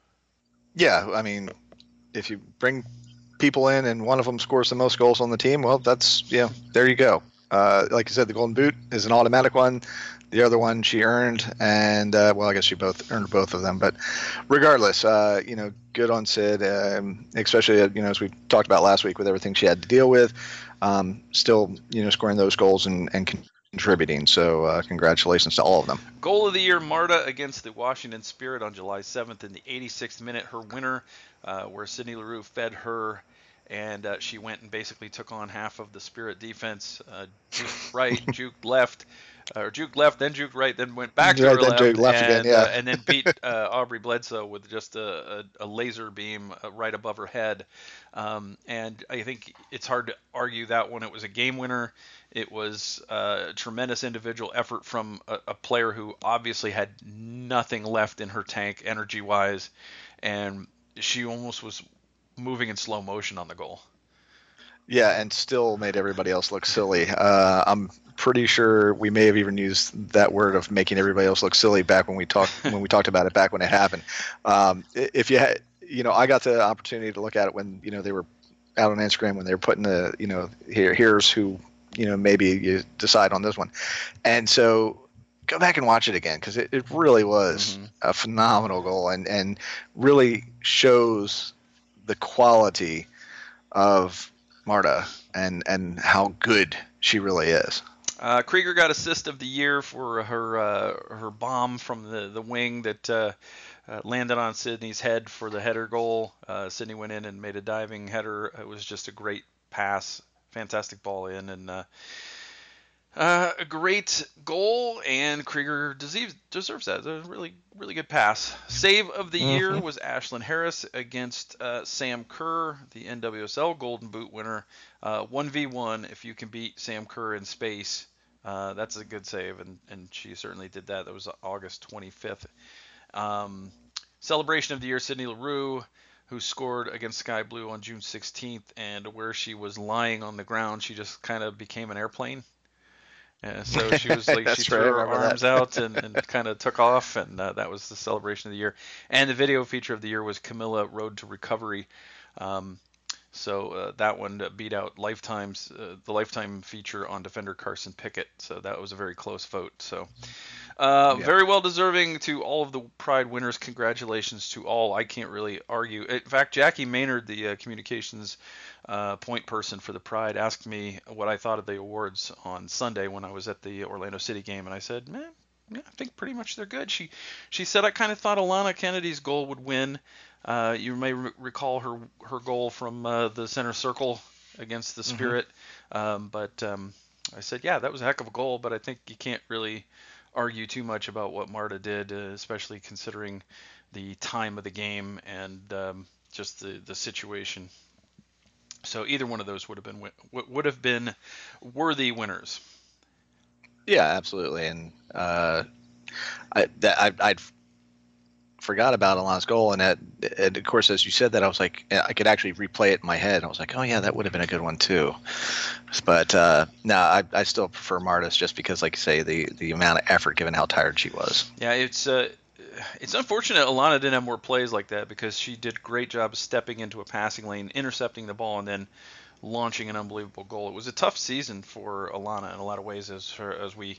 Yeah, I mean, if you bring people in and one of them scores the most goals on the team, well, that's yeah, there you go. Uh, like you said, the Golden Boot is an automatic one. The other one she earned, and uh, well, I guess she both earned both of them. But regardless, uh, you know, good on Sid, um, especially uh, you know as we talked about last week with everything she had to deal with. Um, still, you know, scoring those goals and, and contributing. So uh, congratulations to all of them. Goal of the Year, Marta against the Washington Spirit on July seventh in the eighty-sixth minute. Her winner, uh, where Sydney Leroux fed her, and uh, she went and basically took on half of the Spirit defense. Uh, juked right, juked left, uh, or juked left, then juked right, then went back to Right, her then left, juked left and, again, yeah. uh, and then beat uh, Aubrey Bledsoe with just a, a, a laser beam uh, right above her head. Um, and I think it's hard to argue that one. It was a game winner. It was uh, a tremendous individual effort from a, a player who obviously had nothing left in her tank energy-wise, and she almost was moving in slow motion on the goal. Yeah, and still made everybody else look silly. Uh, I'm pretty sure we may have even used that word of making everybody else look silly back when we talked when we talked about it back when it happened. Um, if you had, you know, I got the opportunity to look at it when you know they were out on Instagram when they were putting the, you know, here here's who, you know, maybe you decide on this one, and so go back and watch it again because it, it really was Mhm. a phenomenal goal and and really shows the quality of Marta and and how good she really is. Uh, Krieger got assist of the year for her uh, her bomb from the, the wing that uh, uh, landed on Sydney's head for the header goal. Uh, Sydney went in and made a diving header. It was just a great pass, fantastic ball in, and uh, Uh, a great goal, and Krieger deserves, deserves that. A really, really good pass. Save of the year Mm-hmm. was Ashlyn Harris against uh, Sam Kerr, the N W S L Golden Boot winner. Uh, one v one, if you can beat Sam Kerr in space, uh, that's a good save, and, and she certainly did that. That was August twenty-fifth. Um, celebration of the year, Sydney Leroux, who scored against Sky Blue on June sixteenth, and where she was lying on the ground, she just kind of became an airplane. Yeah, so she was like, she That's threw right. I her remember arms that. out and, and kind of took off, and uh, that was the celebration of the year. And the video feature of the year was Camilla Road to Recovery. Um, so uh, that one beat out Lifetime's uh, the Lifetime feature on defender Carson Pickett. So that was a very close vote. So uh, Yeah. very well deserving to all of the Pride winners. Congratulations to all. I can't really argue. In fact, Jackie Maynard, the uh, communications uh, point person for the Pride, asked me what I thought of the awards on Sunday when I was at the Orlando City game, and I said, man, yeah, I think pretty much they're good. She she said I kind of thought Alana Kennedy's goal would win. Uh, you may re- recall her her goal from uh, the center circle against the Mm-hmm. Spirit, um, but um, I said, yeah, that was a heck of a goal, but I think you can't really argue too much about what Marta did, uh, especially considering the time of the game and um, just the the situation. So either one of those would have been would have been worthy winners. Yeah, absolutely. And uh, I that I I'd forgot about Alana's goal, and that, and of course, as you said that, I was like, I could actually replay it in my head. I was like, oh yeah, that would have been a good one too. But uh, no, I, I still prefer Marta's just because, like you say, the the amount of effort given how tired she was. Yeah, it's uh, it's unfortunate Alana didn't have more plays like that because she did a great job of stepping into a passing lane, intercepting the ball, and then launching an unbelievable goal. It was a tough season for Alana in a lot of ways, as her, as we,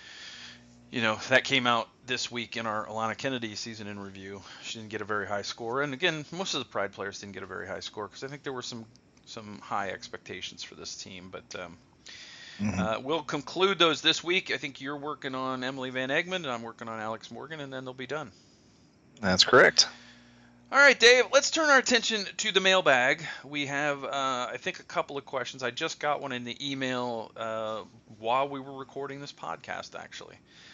you know, that came out this week in our Alana Kennedy season in review. She didn't get a very high score, and again, most of the Pride players didn't get a very high score because I think there were some some high expectations for this team. But um, Mm-hmm. uh, we'll conclude those this week. I think you're working on Emily Van Egmond, and I'm working on Alex Morgan, and then they'll be done. That's correct. All right, Dave, let's turn our attention to the mailbag. We have, uh, I think, a couple of questions. I just got one in the email uh, while we were recording this podcast, actually.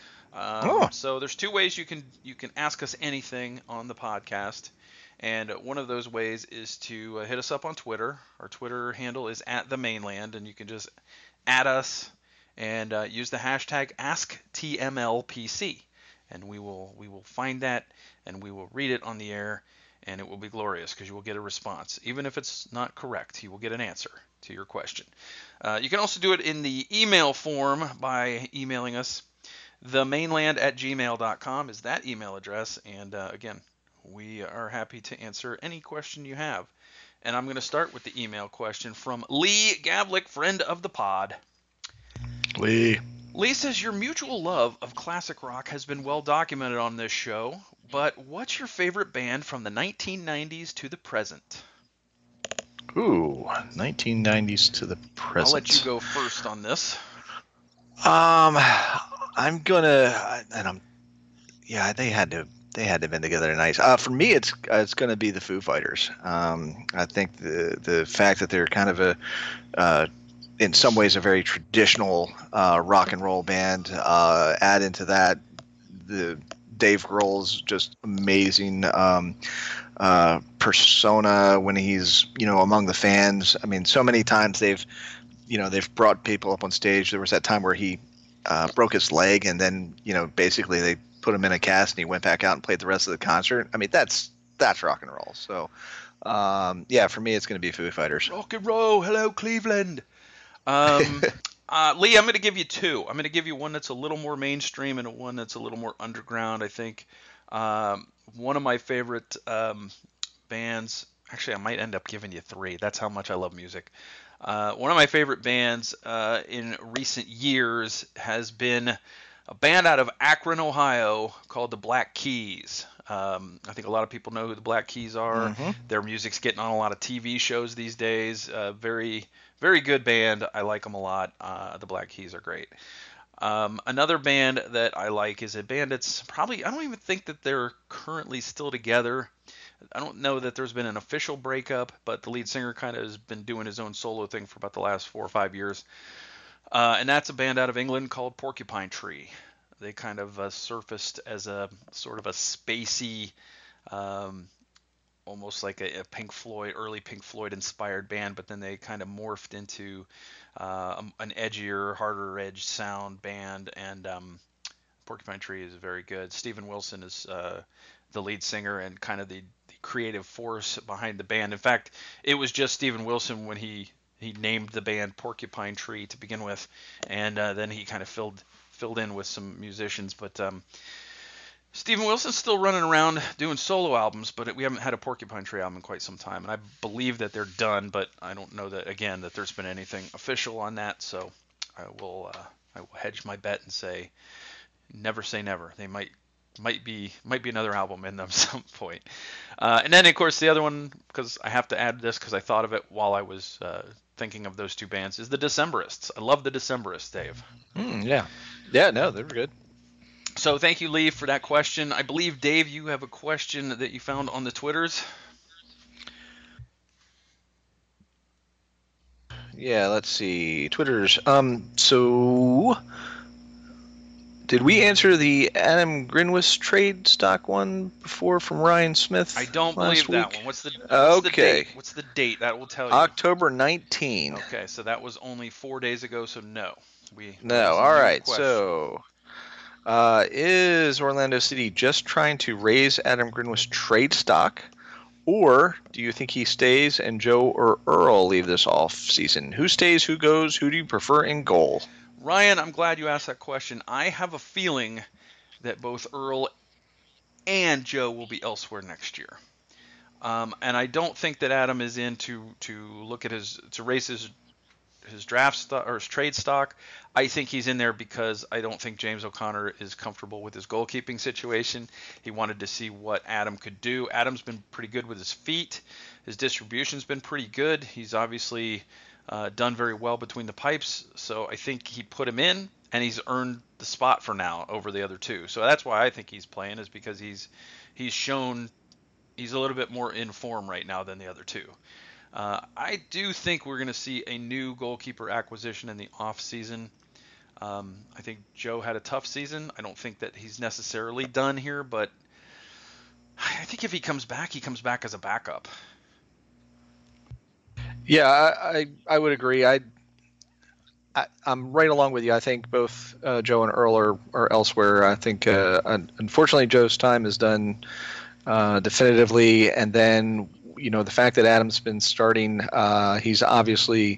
Um, Oh, so there's two ways you can you can ask us anything on the podcast, and one of those ways is to uh, hit us up on Twitter. Our Twitter handle is at the mainland, and you can just add us and uh, use the hashtag AskTMLPC, and we will we will find that and we will read it on the air, and it will be glorious because you will get a response, even if it's not correct. You will get an answer to your question. Uh, you can also do it in the email form by emailing us. The mainland at gmail dot com is that email address, and uh, again, we are happy to answer any question you have. And I'm going to start with the email question from Lee Gavlik, friend of the pod. Lee. Lee says your mutual love of classic rock has been well documented on this show, but what's your favorite band from the nineteen nineties to the present? Ooh, nineteen nineties to the I'll let you present. go first on this. Um, I'm gonna, and I'm, yeah, they had to, they had to have been together nice. Uh, for me, it's uh, it's gonna be the Foo Fighters. Um, I think the the fact that they're kind of a, uh, in some ways, a very traditional uh, rock and roll band. Uh, add into that the Dave Grohl's just amazing um, uh, persona when he's you know among the fans. I mean, so many times they've you know they've brought people up on stage. There was that time where he uh, broke his leg, and then you know basically they put him in a cast, and he went back out and played the rest of the concert. I mean, that's that's rock and roll. So um, yeah, for me, it's going to be Foo Fighters. Rock and roll, hello Cleveland. Um, uh, Lee, I'm going to give you two. I'm going to give you one that's a little more mainstream and one that's a little more underground. I think um, one of my favorite um, bands. Actually, I might end up giving you three. That's how much I love music. Uh, one of my favorite bands uh, in recent years has been a band out of Akron, Ohio called the Black Keys. Um, I think a lot of people know who the Black Keys are. Mm-hmm. Their music's getting on a lot of T V shows these days. Uh, very, very good band. I like them a lot. Uh, the Black Keys are great. Um, another band that I like is a band that's probably, I don't even think that they're currently still together. I don't know that there's been an official breakup, but the lead singer kind of has been doing his own solo thing for about the last four or five years. Uh, and that's a band out of England called Porcupine Tree. They kind of uh, surfaced as a sort of a spacey, um, almost like a, a Pink Floyd, early Pink Floyd inspired band, but then they kind of morphed into uh, an edgier, harder edge sound band. And um, Porcupine Tree is very good. Steven Wilson is uh, the lead singer and kind of the, the creative force behind the band. In fact, it was just Steven Wilson when he he named the band Porcupine Tree to begin with, and uh, then he kind of filled filled in with some musicians. But um, Steven Wilson's still running around doing solo albums, but we haven't had a Porcupine Tree album in quite some time. And I believe that they're done, but I don't know that again that there's been anything official on that. So I will uh, I will hedge my bet and say never say never. They might might be might be another album in them at some point. Uh, and then of course the other one, because I have to add this because I thought of it while I was uh, thinking of those two bands, is the Decemberists. I love the Decemberists, Dave. Mm, yeah, yeah, no, they were good. So thank you, Lee, for that question. I believe, Dave, you have a question that you found on the Twitters. Yeah, let's see. Twitters. Um, so did we answer the Adam Grinwis trade stock one before from Ryan Smith? I don't last believe that week? one. What's the what's okay? The date? What's the date? That will tell you. October nineteenth. Okay, so that was only four days ago. So no, we no. All right. Question. So, uh, is Orlando City just trying to raise Adam Grinwis trade stock? Or do you think he stays and Joe or Earl leave this off season? Who stays, who goes, who do you prefer in goal? Ryan, I'm glad you asked that question. I have a feeling that both Earl and Joe will be elsewhere next year. Um, and I don't think that Adam is in to, to look at his, to raise his, his draft stock or his trade stock. I think he's in there because I don't think James O'Connor is comfortable with his goalkeeping situation. He wanted to see what Adam could do. Adam's been pretty good with his feet. His distribution's been pretty good. He's obviously uh, done very well between the pipes. So I think he put him in, and he's earned the spot for now over the other two. So that's why I think he's playing, is because he's he's shown he's a little bit more in form right now than the other two. Uh, I do think we're going to see a new goalkeeper acquisition in the off season. Um, I think Joe had a tough season. I don't think that he's necessarily done here, but I think if he comes back, he comes back as a backup. Yeah, I I, I would agree. I, I I'm right along with you. I think both uh, Joe and Earl are, are elsewhere. I think uh, unfortunately Joe's time is done uh, definitively, and then you know the fact that Adam's been starting, uh, he's obviously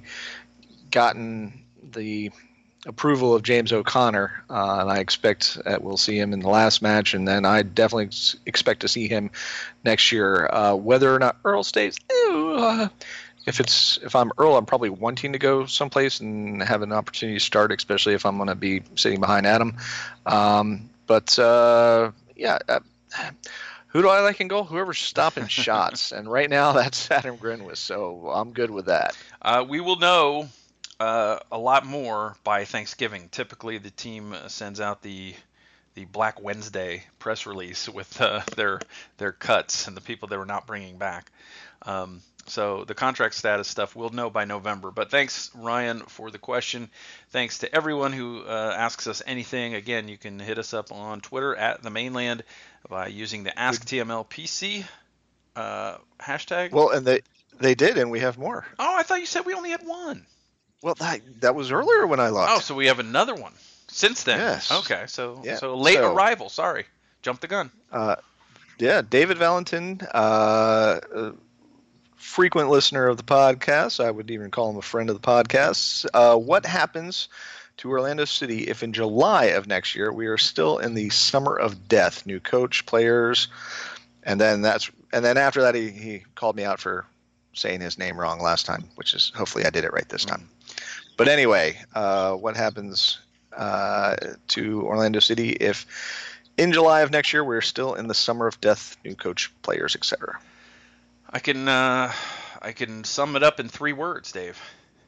gotten the approval of James O'Connor, uh, and I expect that we'll see him in the last match, and then I definitely expect to see him next year. Uh, whether or not Earl stays, uh, if it's if I'm Earl, I'm probably wanting to go someplace and have an opportunity to start, especially if I'm going to be sitting behind Adam. Um, but uh, yeah. Uh, Who do I like in goal? Whoever's stopping shots. And right now, that's Adam Grinwis, so I'm good with that. Uh, we will know uh, a lot more by Thanksgiving. Typically, the team sends out the the Black Wednesday press release with uh, their their cuts and the people they were not bringing back. Um, so the contract status stuff we'll know by November. But thanks, Ryan, for the question. Thanks to everyone who uh, asks us anything. Again, you can hit us up on Twitter at the Mainland by using the AskTMLPC uh, hashtag. Well, and they they did, and we have more. Oh, I thought you said we only had one. Well, that that was earlier when I looked. Oh, so we have another one since then. Yes. Okay, so yeah. so late so, arrival. Sorry, jumped the gun. Uh, yeah, David Valentin, uh, uh, frequent listener of the podcast. I would even call him a friend of the podcast. Uh, what happens to Orlando City if in July of next year we are still in the summer of death? New coach, players, and then that's and then after that he, he called me out for saying his name wrong last time, which is hopefully I did it right this time. But anyway, uh, what happens uh, to Orlando City if in July of next year we're still in the summer of death, new coach, players, et cetera? I can uh, I can sum it up in three words, Dave.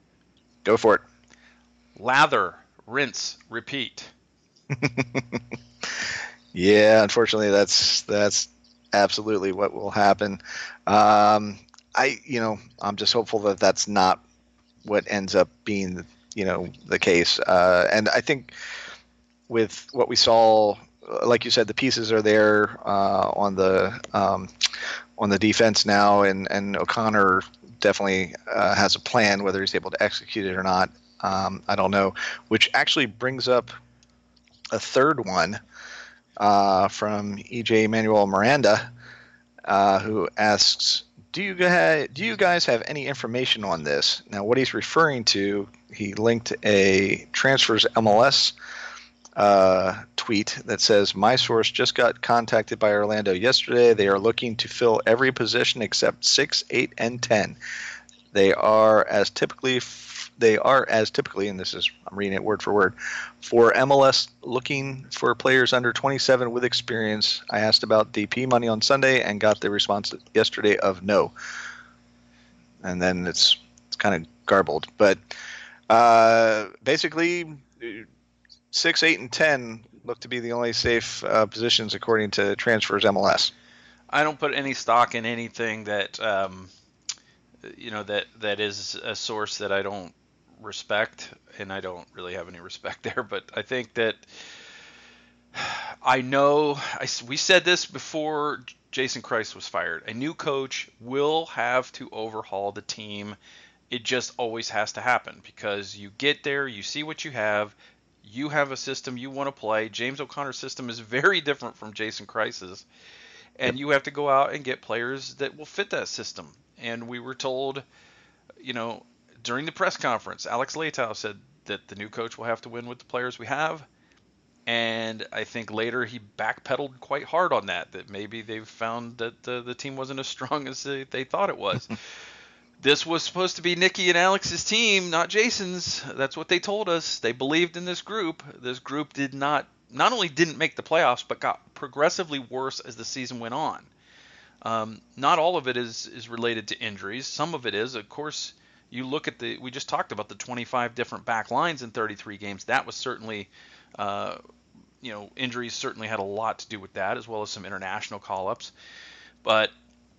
Go for it. Lather, rinse, repeat. Yeah, unfortunately, that's that's absolutely what will happen. Um, I, you know, I'm just hopeful that that's not what ends up being, you know, the case. Uh, and I think with what we saw, like you said, the pieces are there uh, on the um, on the defense now, and and O'Connor definitely uh, has a plan. Whether he's able to execute it or not, um, I don't know. Which actually brings up a third one uh, from E J Manuel Miranda, uh, who asks, "Do you guys do you guys have any information on this?" Now, what he's referring to, he linked a Transfers M L S uh, tweet that says, "My source just got contacted by Orlando yesterday. They are looking to fill every position except six, eight, and ten. They are as typically." They are as typically, and this is, I'm reading it word for word, for M L S looking for players under twenty-seven with experience. I asked about D P money on Sunday and got the response yesterday of no. And then it's it's kind of garbled, but uh, basically six, eight, and ten look to be the only safe uh, positions according to Transfers M L S. I don't put any stock in anything that um, you know that that is a source that I don't respect, and I don't really have any respect there. But I think that I know I, we said this before Jason Kreis was fired. A new coach will have to overhaul the team. It just always has to happen because you get there, you see what you have, you have a system you want to play. James O'Connor's system is very different from Jason Kreis's, and Yep. you have to go out and get players that will fit that system. And we were told, you know, during the press conference, Alex Leitao said that the new coach will have to win with the players we have. And I think later he backpedaled quite hard on that, that maybe they've found that the, the team wasn't as strong as they, they thought it was. This was supposed to be Nikki and Alex's team, not Jason's. That's what they told us. They believed in this group. This group did not, not only didn't make the playoffs, but got progressively worse as the season went on. Um, not all of it is, is related to injuries. Some of it is. Of course, you look at the, we just talked about the twenty-five different back lines in thirty-three games. That was certainly, uh, you know, injuries certainly had a lot to do with that, as well as some international call-ups. But,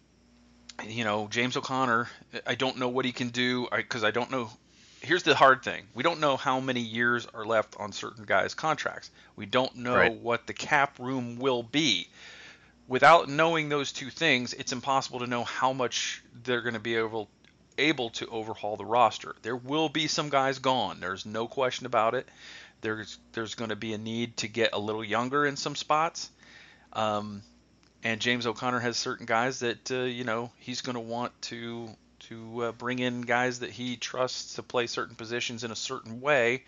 you know, James O'Connor, I don't know what he can do because I, I don't know. Here's the hard thing. We don't know how many years are left on certain guys' contracts. We don't know Right. what the cap room will be. Without knowing those two things, it's impossible to know how much they're going to be able able to overhaul the roster. There will be some guys gone. There's no question about it. There's there's going to be a need to get a little younger in some spots. Um, and James O'Connor has certain guys that uh, you know he's going to want to to uh, bring in guys that he trusts to play certain positions in a certain way.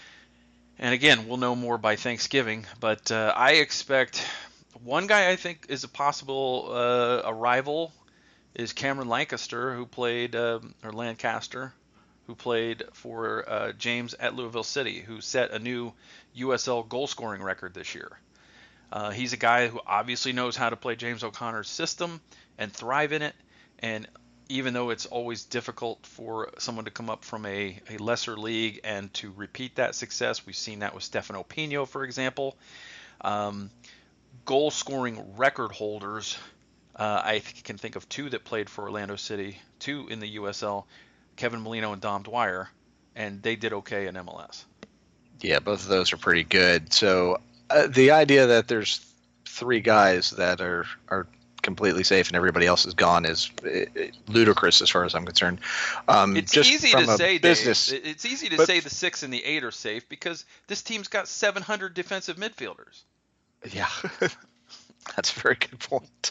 And again, we'll know more by Thanksgiving. But uh, I expect one guy I think is a possible uh, arrival is Cameron Lancaster, who played um, or Lancaster, who played for uh, James at Louisville City, who set a new U S L goal scoring record this year. Uh, he's a guy who obviously knows how to play James O'Connor's system and thrive in it. And even though it's always difficult for someone to come up from a, a lesser league and to repeat that success, we've seen that with Stefano Pino, for example. Um, goal scoring record holders, uh, I th- can think of two that played for Orlando City, two in the U S L, Kevin Molino and Dom Dwyer, and they did okay in M L S. Yeah, both of those are pretty good. So uh, the idea that there's three guys that are are completely safe and everybody else is gone is uh, ludicrous as far as I'm concerned. Um, It's just easy from to a say, business, Dave. It's easy to but- say the six and the eight are safe because this team's got seven hundred defensive midfielders. Yeah, that's a very good point.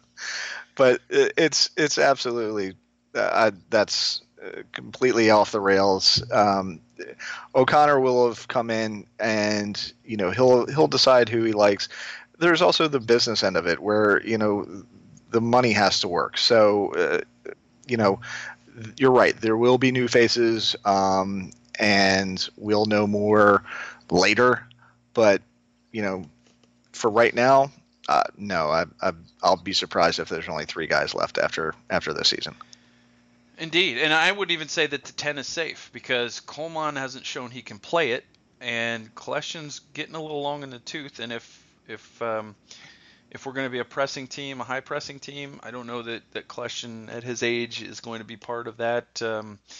But it- it's it's absolutely uh, that's uh, completely off the rails. Um, O'Connor will have come in, and you know he'll he'll decide who he likes. There's also the business end of it, where you know the money has to work. So uh, you know you're right. There will be new faces, um, and we'll know more later. But you know, for right now, uh, no, I, I, I'll be surprised if there's only three guys left after after this season. Indeed, and I would even say that the ten is safe because Coleman hasn't shown he can play it, and Kleshton's getting a little long in the tooth. And if if um, if we're going to be a pressing team, a high pressing team, I don't know that that Kleshton at his age is going to be part of that. Um,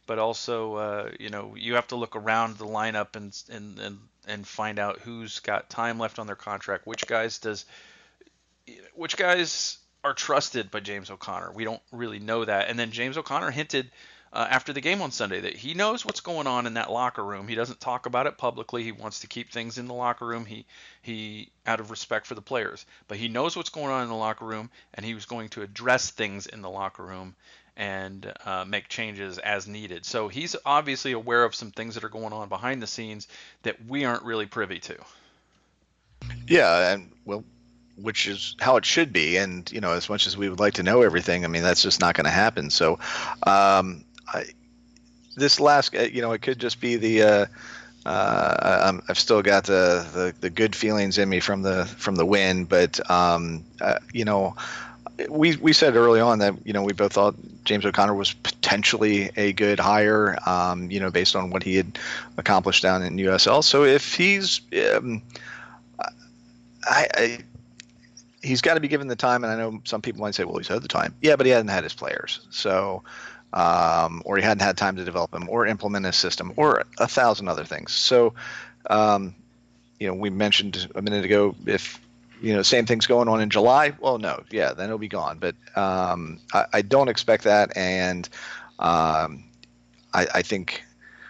but also uh, you know you have to look around the lineup and and and and find out who's got time left on their contract, which guys does which guys are trusted by James O'Connor. We don't really know that. And then James O'Connor hinted uh, after the game on Sunday that he knows what's going on in that locker room. He doesn't talk about it publicly. He wants to keep things in the locker room. He he out of respect for the players, but he knows what's going on in the locker room, and he was going to address things in the locker room and uh, make changes as needed. So he's obviously aware of some things that are going on behind the scenes that we aren't really privy to. Yeah, and well, which is how it should be. And you know, as much as we would like to know everything, I mean, that's just not going to happen. So, um, I, this last, uh, you know, it could just be the. Uh, uh, I'm, I've still got the, the the good feelings in me from the from the win, but um, uh, you know, we we said early on that you know we both thought James O'Connor was potentially a good hire, um, you know, based on what he had accomplished down in U S L. So if he's um, I, I he's got to be given the time, and I know some people might say, well, he's had the time. Yeah, but he hadn't had his players. So, um, or he hadn't had time to develop them or implement a system or a thousand other things. So, um, you know, we mentioned a minute ago, if, you know, same thing's going on in July, well, no, yeah, then it'll be gone. But um, I, I don't expect that. And um, I, I think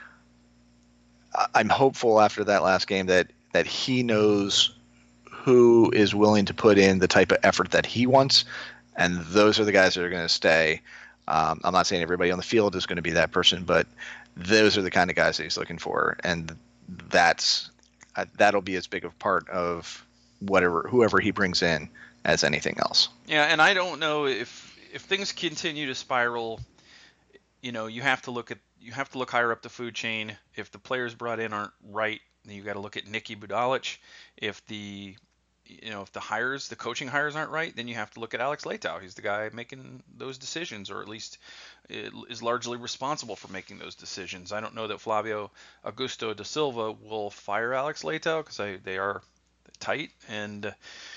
I'm hopeful after that last game that, that he knows who is willing to put in the type of effort that he wants, and those are the guys that are going to stay. Um, I'm not saying everybody on the field is going to be that person, but those are the kind of guys that he's looking for, and that's uh, that'll be as big a part of whatever whoever he brings in as anything else. Yeah, and I don't know if if things continue to spiral. You know, you have to look at you have to look higher up the food chain. If the players brought in aren't right, then you got to look at Nicky Budalic. If the you know if the hires, the coaching hires aren't right, then you have to look at Alex Leitao. He's the guy making those decisions, or at least is largely responsible for making those decisions. I don't know that Flavio Augusto da Silva will fire Alex Leitao because they are tight and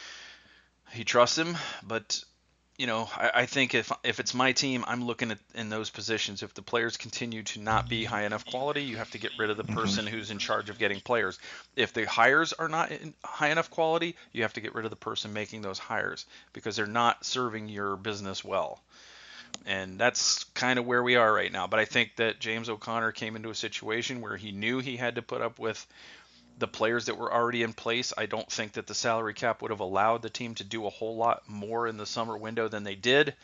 he trusts him, but you know, I, I think if if it's my team, I'm looking at in those positions. If the players continue to not be high enough quality, you have to get rid of the person who's in charge of getting players. If the hires are not in high enough quality, you have to get rid of the person making those hires because they're not serving your business well. And that's kind of where we are right now. But I think that James O'Connor came into a situation where he knew he had to put up with the players that were already in place. I don't think that the salary cap would have allowed the team to do a whole lot more in the summer window than they did.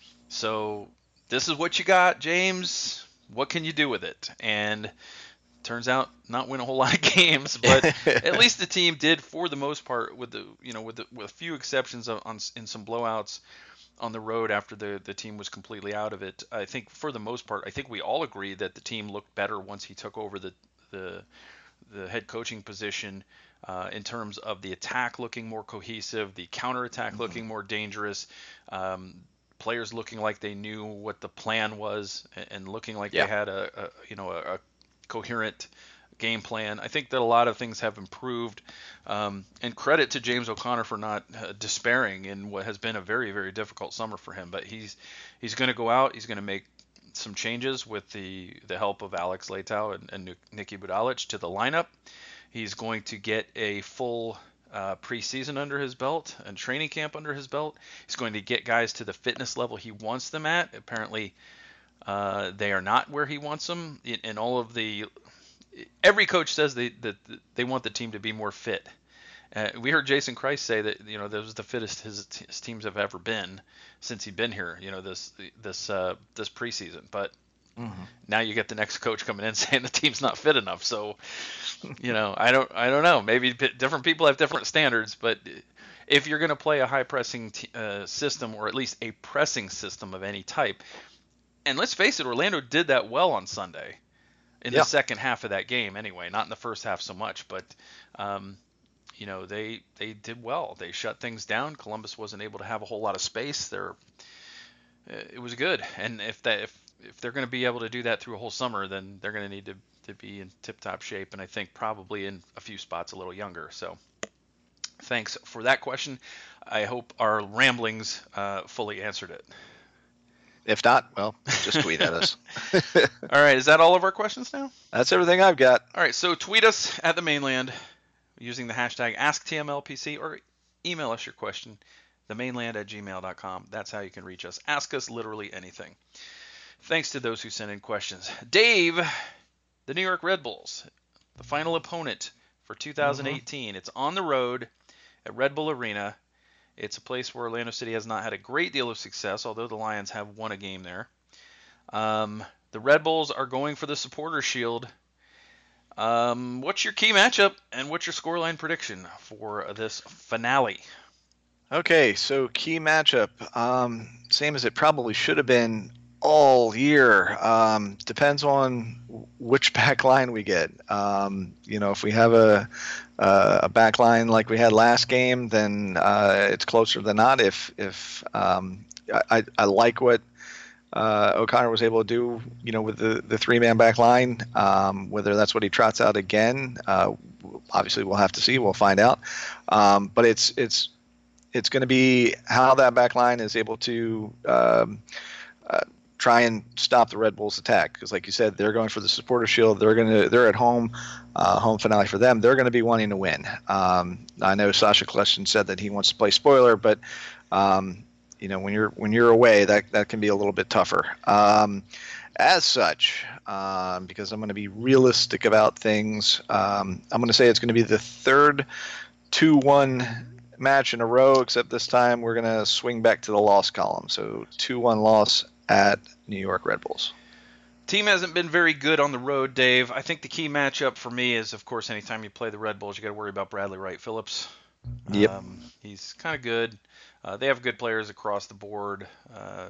So this is what you got, James. What can you do with it? And turns out not win a whole lot of games, but at least the team did, for the most part, with the you know with the, with a few exceptions on, on in some blowouts on the road after the the team was completely out of it. I think for the most part, I think we all agree that the team looked better once he took over the the the head coaching position, uh, in terms of the attack looking more cohesive, the counterattack mm-hmm. looking more dangerous, um, players looking like they knew what the plan was and looking like yeah. they had a, a you know a, a coherent game plan. I think that a lot of things have improved, um, and credit to James O'Connor for not uh, despairing in what has been a very very difficult summer for him. But he's he's going to go out. He's going to make some changes with the the help of Alex Leitao and, and Nicky Budalic to the lineup. He's going to get a full uh, preseason under his belt and training camp under his belt. He's going to get guys to the fitness level he wants them at. Apparently, uh, they are not where he wants them. In, in all of the, every coach says they that they want the team to be more fit. Uh, we heard Jason Christ say that you know this was the fittest his, his teams have ever been since he'd been here. You know this this uh, this preseason, but mm-hmm. now you get the next coach coming in saying the team's not fit enough. So you know I don't I don't know. Maybe different people have different standards, but if you're going to play a high pressing t- uh, system, or at least a pressing system of any type, and let's face it, Orlando did that well on Sunday in yeah. the second half of that game. Anyway, not in the first half so much, but. Um, You know, they they did well. They shut things down. Columbus wasn't able to have a whole lot of space. They're, it was good. And if that if, if they're going to be able to do that through a whole summer, then they're going to need to, to be in tip-top shape. And I think probably in a few spots a little younger. So thanks for that question. I hope our ramblings uh, fully answered it. If not, well, just tweet at us. All right, is that all of our questions now? That's everything I've got. All right, so tweet us at the mainland using the hashtag AskTMLPC or email us your question, themainland at gmail dot com. That's how you can reach us. Ask us literally anything. Thanks to those who sent in questions. Dave, the New York Red Bulls, the final opponent for two thousand eighteen. Mm-hmm. It's on the road at Red Bull Arena. It's a place where Orlando City has not had a great deal of success, although the Lions have won a game there. Um, the Red Bulls are going for the Supporters' Shield. Um, what's your key matchup, and what's your scoreline prediction for this finale? Okay, so key matchup. Um, same as it probably should have been all year. Um, depends on which back line we get. Um, you know, if we have a uh, a back line like we had last game, then uh, it's closer than not. If if um, I, I like what uh, O'Connor was able to do, you know, with the, the three man back line, um, whether that's what he trots out again, uh, obviously we'll have to see. We'll find out. Um, but it's it's it's going to be how that back line is able to um, uh, try and stop the Red Bulls attack. Because like you said, they're going for the Supporter Shield. They're going to, they're at home, uh, home finale for them. They're going to be wanting to win. Um, I know Sasha Kljestan said that he wants to play spoiler, but um, you know, when you're, when you're away, that, that can be a little bit tougher. Um, as such, um, because I'm going to be realistic about things, um, I'm going to say it's going to be the third two one match in a row, except this time we're going to swing back to the loss column. So two one loss at New York Red Bulls. Team hasn't been very good on the road, Dave. I think the key matchup for me is, of course, anytime you play the Red Bulls, you got to worry about Bradley Wright Phillips. Yep. Um, he's kind of good. Uh, they have good players across the board. Uh,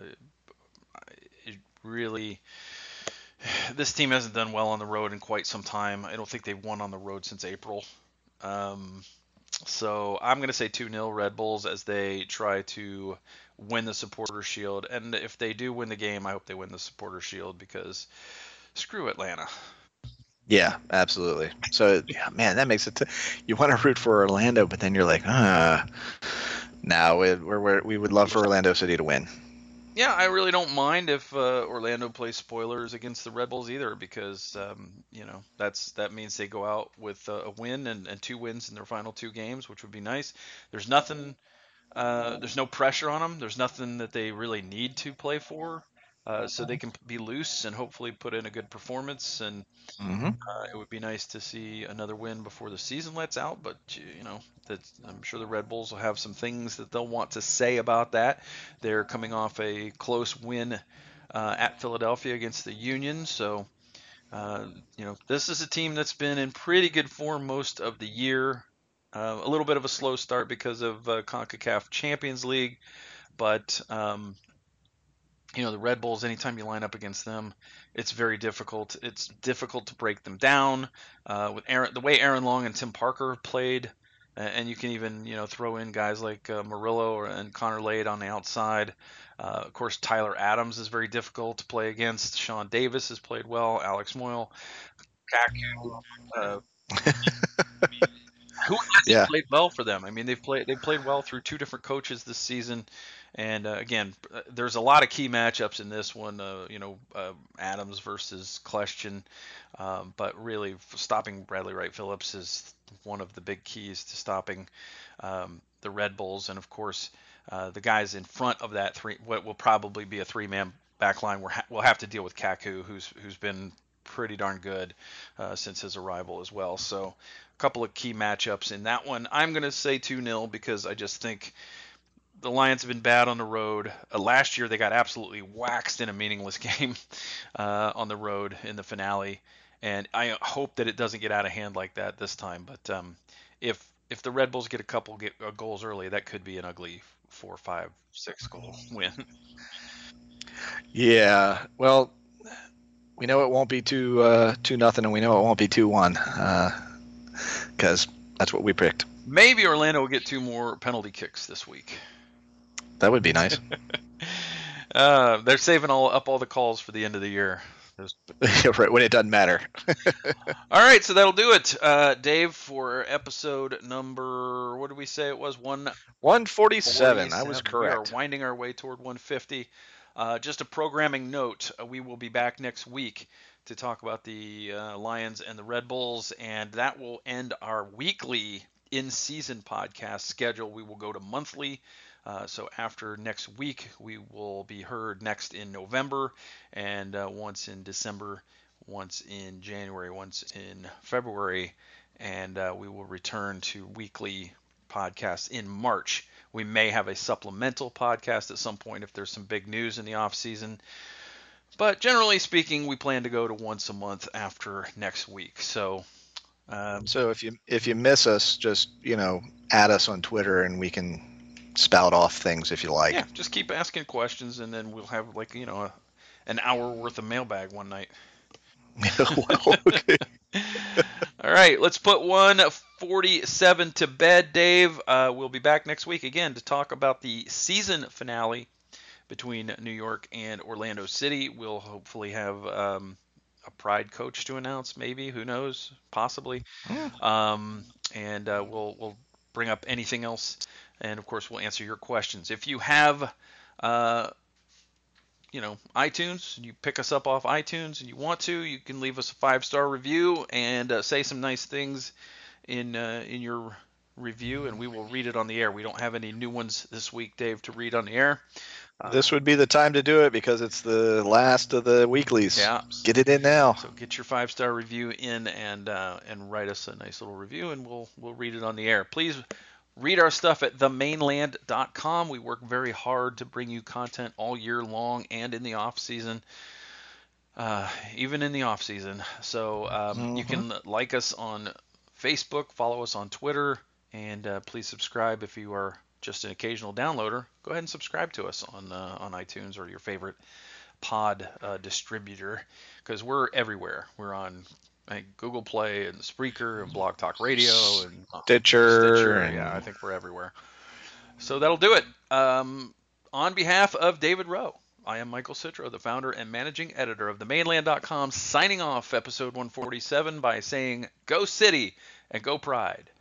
it really, this team hasn't done well on the road in quite some time. I don't think they've won on the road since April. Um, So I'm going to say two nil Red Bulls as they try to win the Supporters' Shield. And if they do win the game, I hope they win the Supporters' Shield because screw Atlanta. Yeah, absolutely. So, yeah, man, that makes it t- – you want to root for Orlando, but then you're like, ah, no, we're, we're, we would love for Orlando City to win. Yeah, I really don't mind if uh, Orlando plays spoilers against the Red Bulls either, because um, you know that's that means they go out with uh, a win and, and two wins in their final two games, which would be nice. There's nothing, uh, there's no pressure on them. There's nothing that they really need to play for, uh, so they can be loose and hopefully put in a good performance. And mm-hmm. uh, it would be nice to see another win before the season lets out. But you know, that I'm sure the Red Bulls will have some things that they'll want to say about that. They're coming off a close win uh, at Philadelphia against the Union, so uh, you know this is a team that's been in pretty good form most of the year. Uh, a little bit of a slow start because of uh, CONCACAF Champions League, but um, you know the Red Bulls. Anytime you line up against them, it's very difficult. It's difficult to break them down. Uh, with Aaron, the way Aaron Long and Tim Parker played. And you can even, you know, throw in guys like uh, Murillo and Connor Lade on the outside. Uh, of course, Tyler Adams is very difficult to play against. Sean Davis has played well. Alex Moyle, Kaku, uh, who has yeah. played well for them? I mean, they've played they've played well through two different coaches this season. And uh, again, there's a lot of key matchups in this one. Uh, you know, uh, Adams versus Kljestan, um, but really stopping Bradley Wright Phillips is one of the big keys to stopping um, the Red Bulls. And of course, uh, the guys in front of that three, what will probably be a three-man back line, we're ha- we'll have to deal with Kaku, who's who's been pretty darn good uh, since his arrival as well. So a couple of key matchups in that one. I'm going to say two nil because I just think the Lions have been bad on the road. Uh, last year, they got absolutely waxed in a meaningless game uh, on the road in the finale, and I hope that it doesn't get out of hand like that this time. But um, if if the Red Bulls get a couple get, uh, goals early, that could be an ugly four, five, six goal win. Yeah, well, we know it won't be two uh, two nothing, and we know it won't be two one because uh, that's what we picked. Maybe Orlando will get two more penalty kicks this week. That would be nice. uh, they're saving all up all the calls for the end of the year. Right, when it doesn't matter. All right, so that'll do it, uh, Dave, for episode number. What did we say it was? One. One forty-seven. I was correct. We are winding our way toward one fifty. Uh, just a programming note: uh, we will be back next week to talk about the uh, Lions and the Red Bulls, and that will end our weekly in-season podcast schedule. We will go to monthly. Uh, so after next week, we will be heard next in November, and uh, once in December, once in January, once in February, and uh, we will return to weekly podcasts in March. We may have a supplemental podcast at some point if there's some big news in the off season. But generally speaking, we plan to go to once a month after next week. So, um, So if you if you miss us, just you know add us on Twitter and we can spout off things if you like. yeah, just keep asking questions, and then we'll have like you know a, an hour worth of mailbag one night. Well, okay. All right, let's put one forty-seven to bed, Dave. Uh, we'll be back next week again to talk about the season finale between New York and Orlando City. We'll hopefully have um, a Pride coach to announce, maybe. Who knows? Possibly. Um, and uh, we'll we'll bring up anything else, and of course we'll answer your questions. If you have, uh, you know, iTunes, you pick us up off iTunes, and you want to, you can leave us a five star review and uh, say some nice things in uh, in your review, and we will read it on the air. We don't have any new ones this week, Dave, to read on the air. Uh, This would be the time to do it because it's the last of the weeklies. Yeah. Get it in now. So get your five star review in and uh, and write us a nice little review, and we'll we'll read it on the air. Please read our stuff at the mainland dot com. We work very hard to bring you content all year long and in the off season, uh, even in the off season. So um, mm-hmm. you can like us on Facebook, follow us on Twitter, and uh, please subscribe if you are just an occasional downloader. Go ahead and subscribe to us on uh, on iTunes or your favorite pod uh, distributor, because we're everywhere. We're on I think, Google Play and Spreaker and Blog Talk Radio and Stitcher. Stitcher. And... Yeah, I think we're everywhere. So that'll do it. Um, on behalf of David Rowe, I am Michael Citro, the founder and managing editor of the mainland dot com, signing off episode one forty-seven by saying, Go City and Go Pride.